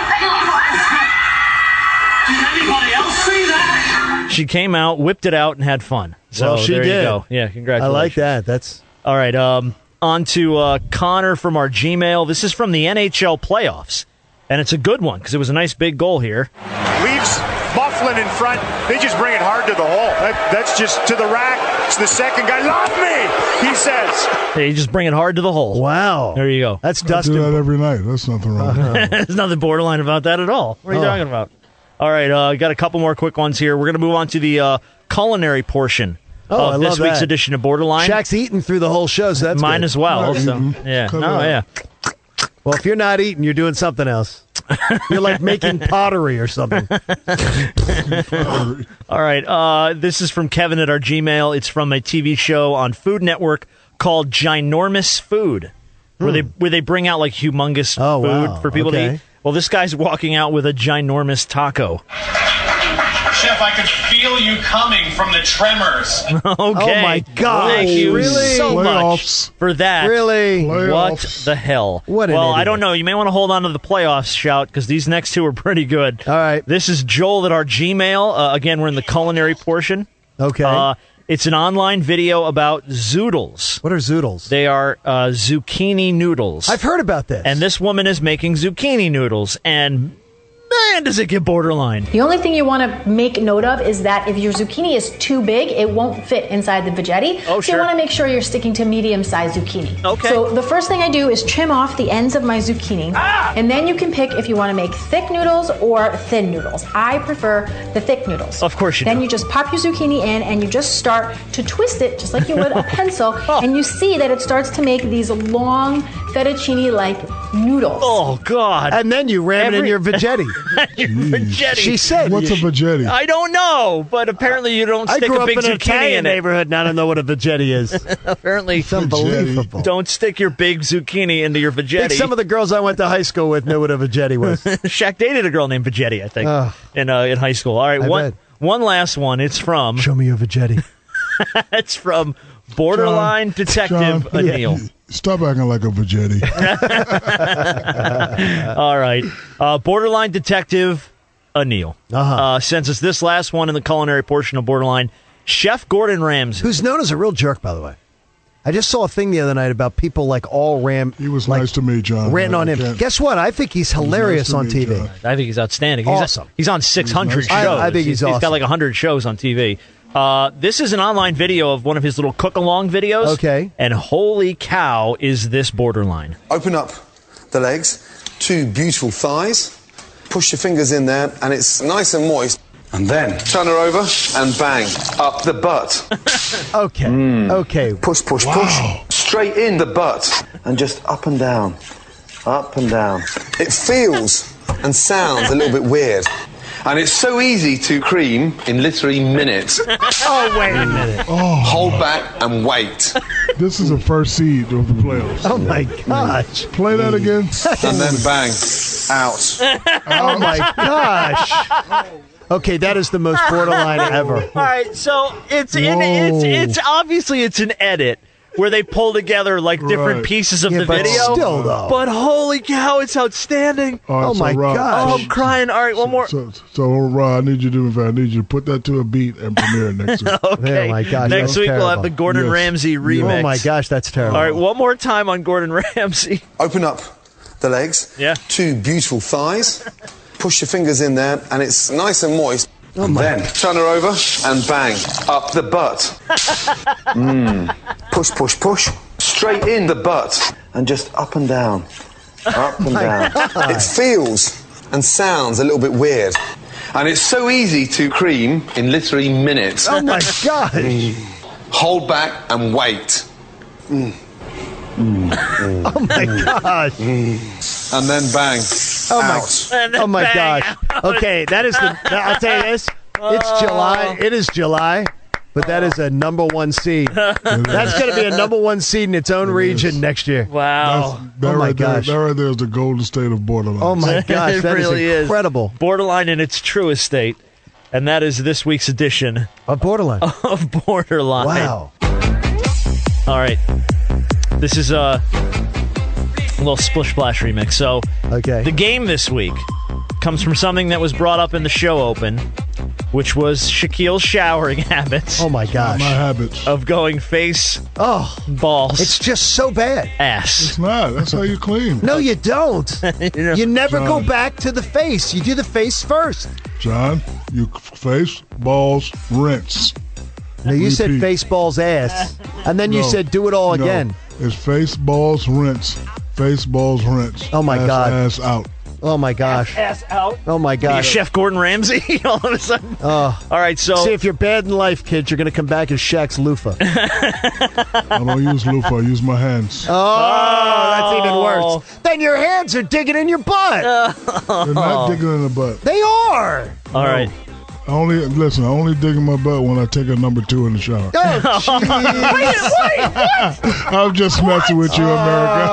Speaker 14: Did anybody else see that?
Speaker 5: She came out, whipped it out, and had fun. So
Speaker 11: Well, she
Speaker 5: there
Speaker 11: did.
Speaker 5: you go. Yeah, congratulations.
Speaker 11: I like that. That's
Speaker 5: all right. On to Connor from our Gmail. This is from the NHL playoffs, and it's a good one because it was a nice big goal here.
Speaker 15: Leaves Bufflin in front. They just bring it hard to the hole. That's just to the rack. It's the second guy. Love me, he says.
Speaker 5: They just bring it hard to the hole.
Speaker 11: Wow.
Speaker 5: There you go.
Speaker 11: That's
Speaker 3: I
Speaker 11: Dustin.
Speaker 3: do that every night. That's nothing wrong with that.
Speaker 5: There's nothing borderline about that at all. What are you talking about? All right, got a couple more quick ones here. We're going to move on to the culinary portion
Speaker 11: I
Speaker 5: of
Speaker 11: love
Speaker 5: this week's
Speaker 11: that.
Speaker 5: edition of Borderline.
Speaker 11: Shaq's eating through the whole show, so that's
Speaker 5: Mine
Speaker 11: good.
Speaker 5: as well.
Speaker 3: Not
Speaker 5: So,
Speaker 3: eating.
Speaker 5: yeah.
Speaker 3: Cut it
Speaker 5: Oh,
Speaker 3: out.
Speaker 5: yeah.
Speaker 11: Well, if you're not eating, you're doing something else. You're like making pottery or something.
Speaker 5: All right. This is from Kevin at our Gmail. It's from a TV show on Food Network called Ginormous Food, where they bring out like humongous
Speaker 11: Oh,
Speaker 5: food
Speaker 11: wow.
Speaker 5: for people to
Speaker 11: Okay.
Speaker 5: eat. Well, this guy's walking out with a ginormous taco.
Speaker 16: Chef, I could feel you coming from the tremors.
Speaker 5: Okay.
Speaker 11: Oh, my God.
Speaker 5: Thank you
Speaker 11: Really?
Speaker 5: so
Speaker 3: Playoffs.
Speaker 5: much for that.
Speaker 11: Really?
Speaker 5: What
Speaker 3: Playoffs.
Speaker 5: the hell?
Speaker 11: What an
Speaker 5: well,
Speaker 11: idiot.
Speaker 5: I don't know. You may want to hold on to the playoffs shout because these next two are pretty good.
Speaker 11: All right.
Speaker 5: This is Joel at our Gmail. Again, we're in the culinary portion.
Speaker 11: Okay.
Speaker 5: It's an online video about zoodles.
Speaker 11: What are zoodles?
Speaker 5: They are zucchini noodles.
Speaker 11: I've heard about this.
Speaker 5: And this woman is making zucchini noodles, and man, does it get borderline.
Speaker 17: The only thing you want to make note of is that if your zucchini is too big, it won't fit inside the veggetti.
Speaker 5: Oh,
Speaker 17: so
Speaker 5: sure.
Speaker 17: you want to make sure you're sticking to medium-sized zucchini.
Speaker 5: Okay.
Speaker 17: So the first thing I do is trim off the ends of my zucchini. And then you can pick if you want to make thick noodles or thin noodles. I prefer the thick noodles.
Speaker 5: Of course you
Speaker 17: Then
Speaker 5: do.
Speaker 17: you just pop your zucchini in and you just start to twist it just like you would a pencil. And you see that it starts to make these long fettuccine-like noodles.
Speaker 5: Oh, God.
Speaker 11: And then you ram it in your veggetti.
Speaker 5: Your veggetti.
Speaker 11: She said.
Speaker 3: What's a veggetti?
Speaker 5: I don't know, but apparently you don't
Speaker 11: I
Speaker 5: stick
Speaker 11: grew
Speaker 5: a
Speaker 11: up
Speaker 5: big
Speaker 11: in an
Speaker 5: zucchini
Speaker 11: Italian
Speaker 5: in it.
Speaker 11: neighborhood, and I don't know what a veggetti is.
Speaker 5: Apparently,
Speaker 11: It's unbelievable.
Speaker 5: don't stick your big zucchini into your
Speaker 11: I think
Speaker 5: veggetti.
Speaker 11: some of the girls I went to high school with knew what a veggetti was.
Speaker 5: Shaq dated a girl named Veggetti, I think,
Speaker 11: Ugh.
Speaker 5: in high school. All right,
Speaker 11: I bet.
Speaker 5: one last one. It's from
Speaker 11: Show me your veggetti.
Speaker 5: That's from Borderline Detective Anil.
Speaker 3: Stop acting like a Vegetti.
Speaker 5: All right. Borderline Detective Anil sends us this last one in the culinary portion of Borderline. Chef Gordon Ramsay.
Speaker 11: Who's known as a real jerk, by the way. I just saw a thing the other night about people like all
Speaker 3: He was nice to me, John.
Speaker 11: Ranting on him. Guess what? I think he's hilarious on TV.
Speaker 3: John.
Speaker 5: I think he's outstanding.
Speaker 11: Awesome.
Speaker 5: He's on 600 shows.
Speaker 11: I think he's awesome.
Speaker 5: He's got like 100 shows on TV. This is an online video of one of his little cook-along videos.
Speaker 11: Okay.
Speaker 5: And holy cow, is this Borderline.
Speaker 18: Open up the legs, 2 beautiful thighs. Push your fingers in there, and it's nice and moist. And then turn her over and bang up the butt.
Speaker 11: Okay. Okay.
Speaker 18: Push, push, push. Straight in the butt and just up and down. Up and down. It feels and sounds a little bit weird. And it's so easy to cream in literally minutes.
Speaker 11: Oh, wait a minute.
Speaker 18: Hold back and wait.
Speaker 3: This is the first seed of the playoffs.
Speaker 11: Oh, my gosh.
Speaker 3: Play that again.
Speaker 18: And then bang. Out.
Speaker 11: Oh, my gosh. Okay, that is the most Borderline ever.
Speaker 5: All right, so it's obviously it's an edit where they pull together like different pieces of the
Speaker 11: but
Speaker 5: video.
Speaker 11: Still, though.
Speaker 5: But holy cow, it's outstanding.
Speaker 3: All right,
Speaker 11: my
Speaker 3: Rob,
Speaker 11: gosh.
Speaker 5: Oh, I'm crying. All right, one more.
Speaker 3: So Rob, I need you to do me a favor. I need you to put that to a beat and premiere it next week.
Speaker 5: Okay.
Speaker 11: Oh, my gosh.
Speaker 5: Next week we'll have
Speaker 11: terrible.
Speaker 5: the Gordon Ramsay remix.
Speaker 11: Oh, my gosh, that's terrible.
Speaker 5: All right, one more time on Gordon Ramsay.
Speaker 18: Open up the legs.
Speaker 5: Yeah.
Speaker 18: 2 beautiful thighs. Push your fingers in there, and it's nice and moist.
Speaker 11: Oh, my.
Speaker 18: Then turn her over and bang up the butt. Push, push, push. Straight in the butt and just up and down. Up and down. It feels and sounds a little bit weird. And it's so easy to cream in literally minutes.
Speaker 11: Oh, my gosh.
Speaker 18: Hold back and wait.
Speaker 11: Oh, my gosh.
Speaker 18: And then bang.
Speaker 11: Oh,
Speaker 18: out.
Speaker 11: Oh, my gosh. Okay, that is the. I'll tell you this. It's July. It is July. But that is a number 1 seed. That's going to be a number 1 seed in its own region next year.
Speaker 5: Wow.
Speaker 3: That
Speaker 11: oh, my
Speaker 3: right
Speaker 11: gosh.
Speaker 3: That right there is the golden state of Borderline.
Speaker 11: Oh, my gosh.
Speaker 5: It
Speaker 11: That
Speaker 5: really
Speaker 11: is incredible.
Speaker 5: Borderline in its truest state. And that is this week's edition
Speaker 11: Of Borderline.
Speaker 5: of Borderline.
Speaker 11: Wow.
Speaker 5: All right. This is a little Splish Splash remix. So
Speaker 11: Okay.
Speaker 5: the game this week comes from something that was brought up in the show open, which was Shaquille's showering habits.
Speaker 11: Oh, my gosh.
Speaker 3: My habits.
Speaker 5: Of going face, balls.
Speaker 11: It's just so bad.
Speaker 5: Ass.
Speaker 3: It's not. That's how you clean.
Speaker 11: No, you don't. You never go
Speaker 3: John.
Speaker 11: back to the face. You do the face first.
Speaker 3: John, you face, balls, rinse.
Speaker 11: No, you said
Speaker 3: Repeat.
Speaker 11: face, balls, ass. And then you
Speaker 3: No,
Speaker 11: said do it all
Speaker 3: no.
Speaker 11: again.
Speaker 3: It's face, balls, rinse. Face, balls, rinse.
Speaker 11: Oh, my
Speaker 3: ass,
Speaker 11: God.
Speaker 3: Ass out.
Speaker 11: Oh, my gosh.
Speaker 5: Ass out.
Speaker 11: Oh, my
Speaker 5: Are you
Speaker 11: gosh.
Speaker 5: Chef Gordon Ramsay all of a sudden?
Speaker 11: Oh.
Speaker 5: All right, so
Speaker 11: See, if you're bad in life, kids, you're going to come back as Shaq's loofah.
Speaker 3: I don't use loofah. I use my hands.
Speaker 11: Oh, that's even worse. Then your hands are digging in your butt.
Speaker 3: They're not digging in the butt.
Speaker 11: They are.
Speaker 5: all right.
Speaker 3: I only dig in my butt when I take a number 2 in the shower.
Speaker 11: Oh, jeez.
Speaker 5: Wait,
Speaker 3: I'm just messing with you, America.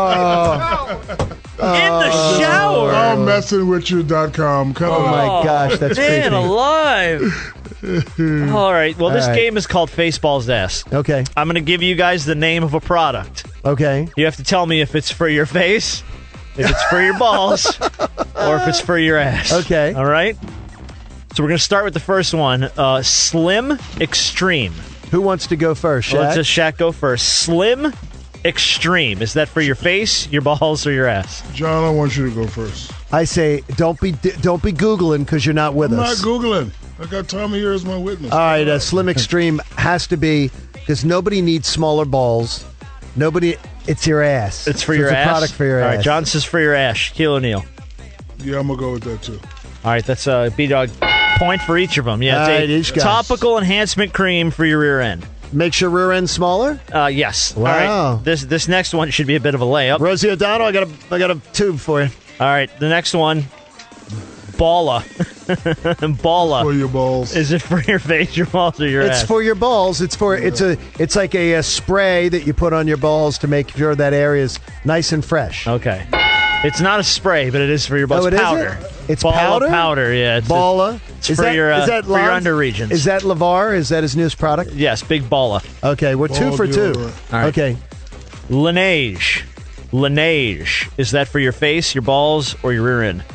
Speaker 5: in the shower.
Speaker 3: I'm messing with you.com. Come
Speaker 11: Oh,
Speaker 3: on.
Speaker 11: my gosh, that's
Speaker 5: Man
Speaker 11: creepy.
Speaker 5: alive. All right. Well, this
Speaker 11: All right.
Speaker 5: game is called Face Balls Ass.
Speaker 11: Okay.
Speaker 5: I'm going to give you guys the name of a product.
Speaker 11: Okay.
Speaker 5: You have to tell me if it's for your face, if it's for your balls, or if it's for your ass.
Speaker 11: Okay.
Speaker 5: All right? So we're going to start with the first one. Slim Extreme.
Speaker 11: Who wants to go first,
Speaker 5: Well,
Speaker 11: Shaq?
Speaker 5: let's just Shaq go first. Slim Extreme. Is that for your face, your balls, or your ass?
Speaker 3: John, I want you to go first.
Speaker 11: I say don't be Googling because you're not with
Speaker 3: I'm not
Speaker 11: us.
Speaker 3: Googling. I got Tommy here as my witness.
Speaker 11: All right, Slim Extreme has to be because nobody needs smaller balls. Nobody, it's your ass.
Speaker 5: It's for
Speaker 11: So
Speaker 5: your
Speaker 11: it's
Speaker 5: ass?
Speaker 11: a product for your
Speaker 5: All
Speaker 11: ass.
Speaker 5: right, John says for your ass. Shaquille O'Neal.
Speaker 3: Yeah, I'm going to go with that, too.
Speaker 5: All right, that's a B-Dog point for each of them. Yeah,
Speaker 11: All
Speaker 5: it's
Speaker 11: right, each
Speaker 5: a
Speaker 11: guy.
Speaker 5: topical enhancement cream for your rear end.
Speaker 11: Makes your rear end smaller?
Speaker 5: Yes.
Speaker 11: Wow.
Speaker 5: All right, this next one should be a bit of a layup.
Speaker 11: Rosie O'Donnell, I got a tube for you.
Speaker 5: All right, the next one, Balla. Balla.
Speaker 3: For your balls.
Speaker 5: Is it for your face, your balls, or your ass?
Speaker 11: It's for your balls. It's like a spray that you put on your balls to make sure that area is nice and fresh.
Speaker 5: Okay. It's not a spray, but it is for your balls.
Speaker 11: Oh, it is
Speaker 5: powder.
Speaker 11: it? It's
Speaker 5: Balla
Speaker 11: powder?
Speaker 5: powder, yeah.
Speaker 11: Balla.
Speaker 5: It's for your under regions.
Speaker 11: Is that LeVar? Is that his newest product?
Speaker 5: Yes, Big Balla.
Speaker 11: Okay, we're 2 for 2.
Speaker 5: All right.
Speaker 11: Okay.
Speaker 5: Laneige. Laneige. Is that for your face, your balls, or your rear end?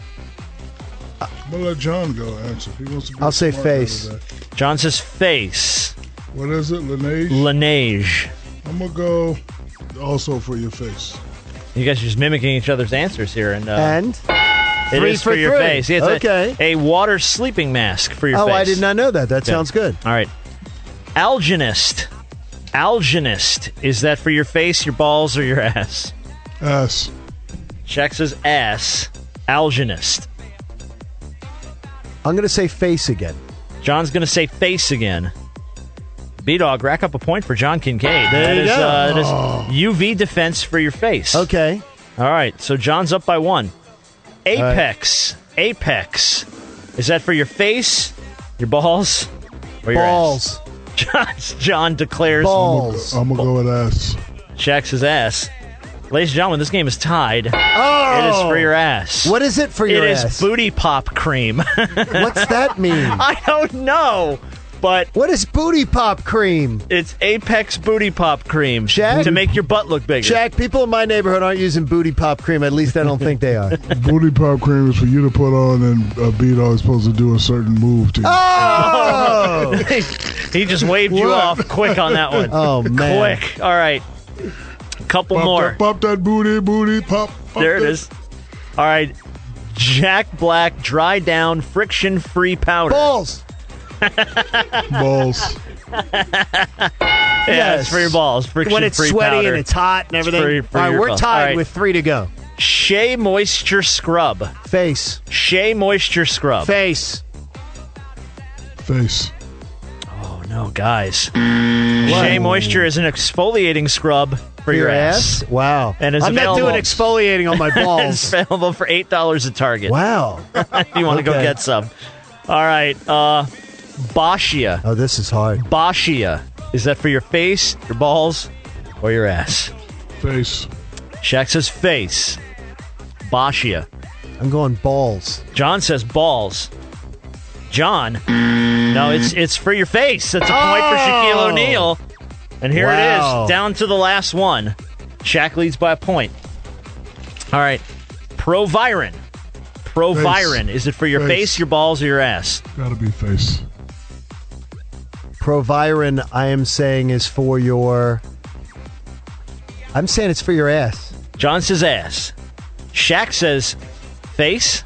Speaker 3: I'm going to let John go answer. He wants to be
Speaker 11: I'll say face.
Speaker 5: John says face.
Speaker 3: What is it, Laneige?
Speaker 5: Laneige.
Speaker 3: I'm going to go also for your face.
Speaker 5: You guys are just mimicking each other's answers here. And it
Speaker 11: 3
Speaker 5: is
Speaker 11: for
Speaker 5: for your
Speaker 11: 3.
Speaker 5: face. Yeah, it's
Speaker 11: okay.
Speaker 5: a water sleeping mask for your face.
Speaker 11: Oh, I did not know that. That sounds good.
Speaker 5: All right. Alginist. Alginist. Is that for your face, your balls, or your ass?
Speaker 3: Ass.
Speaker 5: Shaq says ass. Alginist.
Speaker 11: I'm going to say face again.
Speaker 5: John's going to say face again. B-Dog, rack up a point for John Kincaid.
Speaker 11: There you go.
Speaker 5: That is UV defense for your face.
Speaker 11: Okay.
Speaker 5: All right, so John's up by 1. Apex. Right. Apex. Is that for your face, your balls, or your
Speaker 11: balls?
Speaker 5: Ass? John declares
Speaker 11: balls.
Speaker 3: I'm going to go with ass.
Speaker 5: Shaq says ass. Ladies and gentlemen, this game is tied.
Speaker 11: Oh!
Speaker 5: It is for your ass.
Speaker 11: What is it for your ass?
Speaker 5: It is booty pop cream.
Speaker 11: What's that mean?
Speaker 5: I don't know. But
Speaker 11: what is booty pop cream?
Speaker 5: It's Apex booty pop cream.
Speaker 11: Shaq?
Speaker 5: To make your butt look bigger.
Speaker 11: Shaq, people in my neighborhood aren't using booty pop cream. At least I don't think they are.
Speaker 3: Booty pop cream is for you to put on, and B-Dog is supposed to do a certain move to you.
Speaker 11: Oh!
Speaker 5: He just waved you off quick on that one.
Speaker 11: Oh, man.
Speaker 5: Quick. All right. Couple more.
Speaker 3: Pop that booty, pop.
Speaker 5: There it is. All right. Jack Black dry down friction-free powder.
Speaker 11: Balls.
Speaker 3: Balls.
Speaker 5: Yeah, it's for your balls. Friction-free
Speaker 11: when it's sweaty
Speaker 5: powder.
Speaker 11: And it's hot and everything.
Speaker 5: For
Speaker 11: all right, we're
Speaker 5: balls.
Speaker 11: tied with 3 to go.
Speaker 5: Shea Moisture Scrub.
Speaker 11: Face.
Speaker 5: Shea Moisture Scrub.
Speaker 11: Face.
Speaker 3: Face.
Speaker 5: Oh, no, guys. Shea Moisture is an exfoliating scrub for your ass.
Speaker 11: Wow.
Speaker 5: And
Speaker 11: I'm not doing exfoliating on my balls.
Speaker 5: It's available for $8 at Target.
Speaker 11: Wow.
Speaker 5: If you want to go get some. All right. Boscia.
Speaker 11: Oh, this is hard.
Speaker 5: Boscia. Is that for your face, your balls, or your ass?
Speaker 3: Face.
Speaker 5: Shaq says face. Boscia.
Speaker 11: I'm going balls.
Speaker 5: John says balls. John. No, it's for your face. That's a point for Shaquille O'Neal. And here it is, down to the last one. Shaq leads by a point. All right. Proviron. Proviron. Is it for your face, your balls, or your ass?
Speaker 3: Gotta be face.
Speaker 11: Proviron, I am saying, is for your... I'm saying it's for your ass.
Speaker 5: John says ass. Shaq says face.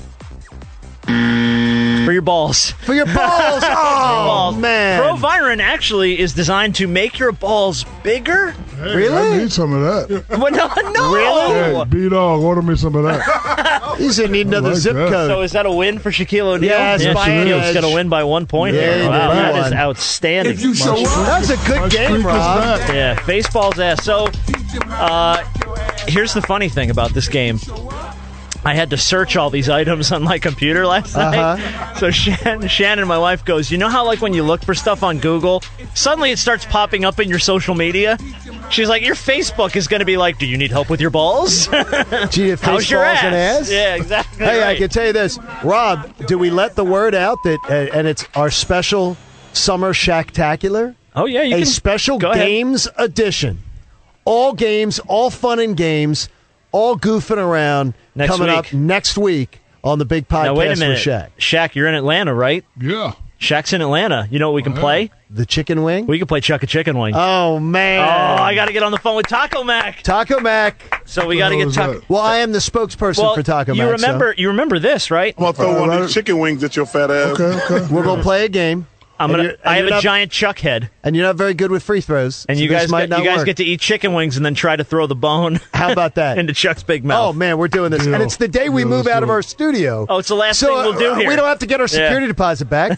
Speaker 5: For your balls.
Speaker 11: For your balls! Oh, man.
Speaker 5: Proviron actually is designed to make your balls bigger.
Speaker 3: Hey,
Speaker 11: really?
Speaker 3: I need some of that.
Speaker 5: Well, no.
Speaker 11: Really?
Speaker 3: Hey, B-Dog, order me some of that.
Speaker 11: He's going to need another zip code.
Speaker 5: So is that a win for Shaquille O'Neal?
Speaker 11: Yes,
Speaker 5: Shaquille's going to win by 1 point here. Wow, that is outstanding.
Speaker 11: If you show up. That was a good game, Rob.
Speaker 5: Yeah, faceballs ass. So here's the funny thing about this game. I had to search all these items on my computer last night. So Shannon, my wife, goes, you know how like when you look for stuff on Google, suddenly it starts popping up in your social media? She's like, your Facebook is going to be like, do you need help with your balls?
Speaker 11: Gee,
Speaker 5: how's your
Speaker 11: ass? And ass?
Speaker 5: Yeah, exactly.
Speaker 11: Hey,
Speaker 5: right.
Speaker 11: I can tell you this. Rob, do we let the word out that, and it's our special Summer Shacktacular?
Speaker 5: Oh, yeah, you
Speaker 11: a
Speaker 5: can.
Speaker 11: Special
Speaker 5: Go
Speaker 11: games
Speaker 5: ahead.
Speaker 11: Edition. All games, all fun and games, all goofing around coming up next week on the big podcast
Speaker 5: now, wait a minute.
Speaker 11: with Shaq.
Speaker 5: Shaq, you're in Atlanta, right?
Speaker 3: Yeah.
Speaker 5: Shaq's in Atlanta. You know what we can play?
Speaker 11: The chicken wing?
Speaker 5: We can play Chuck a Chicken Wing.
Speaker 11: Oh, man.
Speaker 5: Oh, I got to get on the phone with Taco Mac.
Speaker 11: Taco Mac.
Speaker 5: So we got to get Taco.
Speaker 11: Well, I am the spokesperson for Taco Mac.
Speaker 5: You remember this, right?
Speaker 19: I'm going to throw one of these chicken wings at your fat ass.
Speaker 3: Okay.
Speaker 11: We're going to play a game.
Speaker 5: I have a giant Chuck head.
Speaker 11: And you're not very good with free throws.
Speaker 5: And
Speaker 11: so
Speaker 5: you guys
Speaker 11: work.
Speaker 5: get to eat chicken wings and then try to throw the bone.
Speaker 11: How about that?
Speaker 5: Into Chuck's big mouth.
Speaker 11: Oh, man, we're doing this. And it's the day we move out of our studio.
Speaker 5: Oh, it's the last thing we'll do here.
Speaker 11: We don't have to get our security deposit back.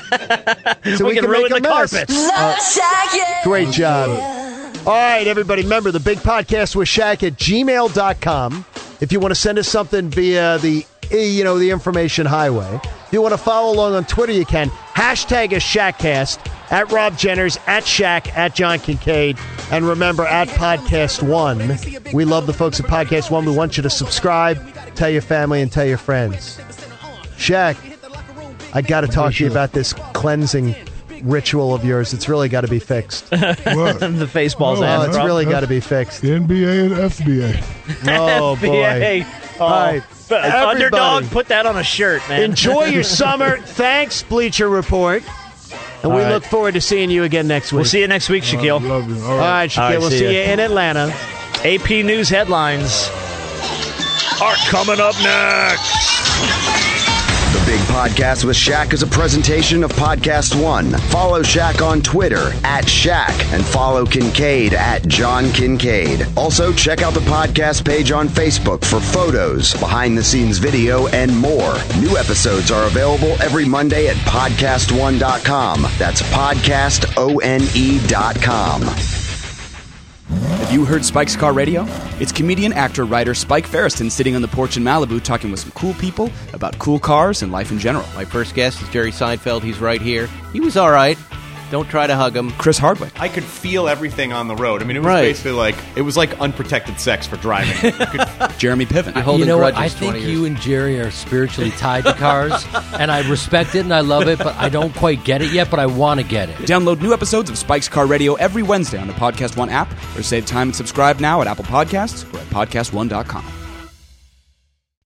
Speaker 11: So we can
Speaker 5: ruin
Speaker 11: make
Speaker 5: the
Speaker 11: a mess.
Speaker 5: carpets.
Speaker 11: Great job. All right, everybody, remember the big podcast with Shaq at gmail.com. If you want to send us something via the information highway. If you want to follow along on Twitter, you can. Hashtag is ShaqCast, at Rob Jenners, at Shaq, at John Kincaid, and remember, at Podcast One. We love the folks at Podcast One. We want you to subscribe, tell your family, and tell your friends. Shaq, I got to talk to you about this cleansing ritual of yours. It's really got to be fixed.
Speaker 3: What?
Speaker 5: The face balls.
Speaker 11: It's really got to be fixed.
Speaker 3: The NBA and FBA.
Speaker 11: Oh, boy.
Speaker 5: Oh,
Speaker 11: All right.
Speaker 5: Underdog, put that on a shirt, man.
Speaker 11: Enjoy your summer. Thanks, Bleacher Report. And we look forward to seeing you again next week.
Speaker 5: We'll see you next week, Shaquille.
Speaker 3: Love you.
Speaker 11: All right, Shaquille. We'll see you in Atlanta.
Speaker 5: AP News headlines are coming up next.
Speaker 2: The Big Podcast with Shaq is a presentation of Podcast One. Follow Shaq on Twitter @Shaq and follow Kincaid @John Kincaid. Also, check out the podcast page on Facebook for photos, behind-the-scenes video, and more. New episodes are available every Monday at podcastone.com. That's podcastone.com.
Speaker 20: Have you heard Spike's Car Radio? It's comedian, actor, writer Spike Ferriston sitting on the porch in Malibu talking with some cool people about cool cars and life in general.
Speaker 21: My first guest is Jerry Seinfeld. He's right here. He was all right. Don't try to hug him.
Speaker 20: Chris Hardwick.
Speaker 22: I could feel everything on the road. I mean, it was basically like unprotected sex for driving.
Speaker 20: Jeremy Piven.
Speaker 23: You know what? I think you and Jerry are spiritually tied to cars, and I respect it and I love it, but I don't quite get it yet, but I want to get it.
Speaker 20: Download new episodes of Spike's Car Radio every Wednesday on the Podcast One app, or save time and subscribe now at Apple Podcasts or at podcastone.com.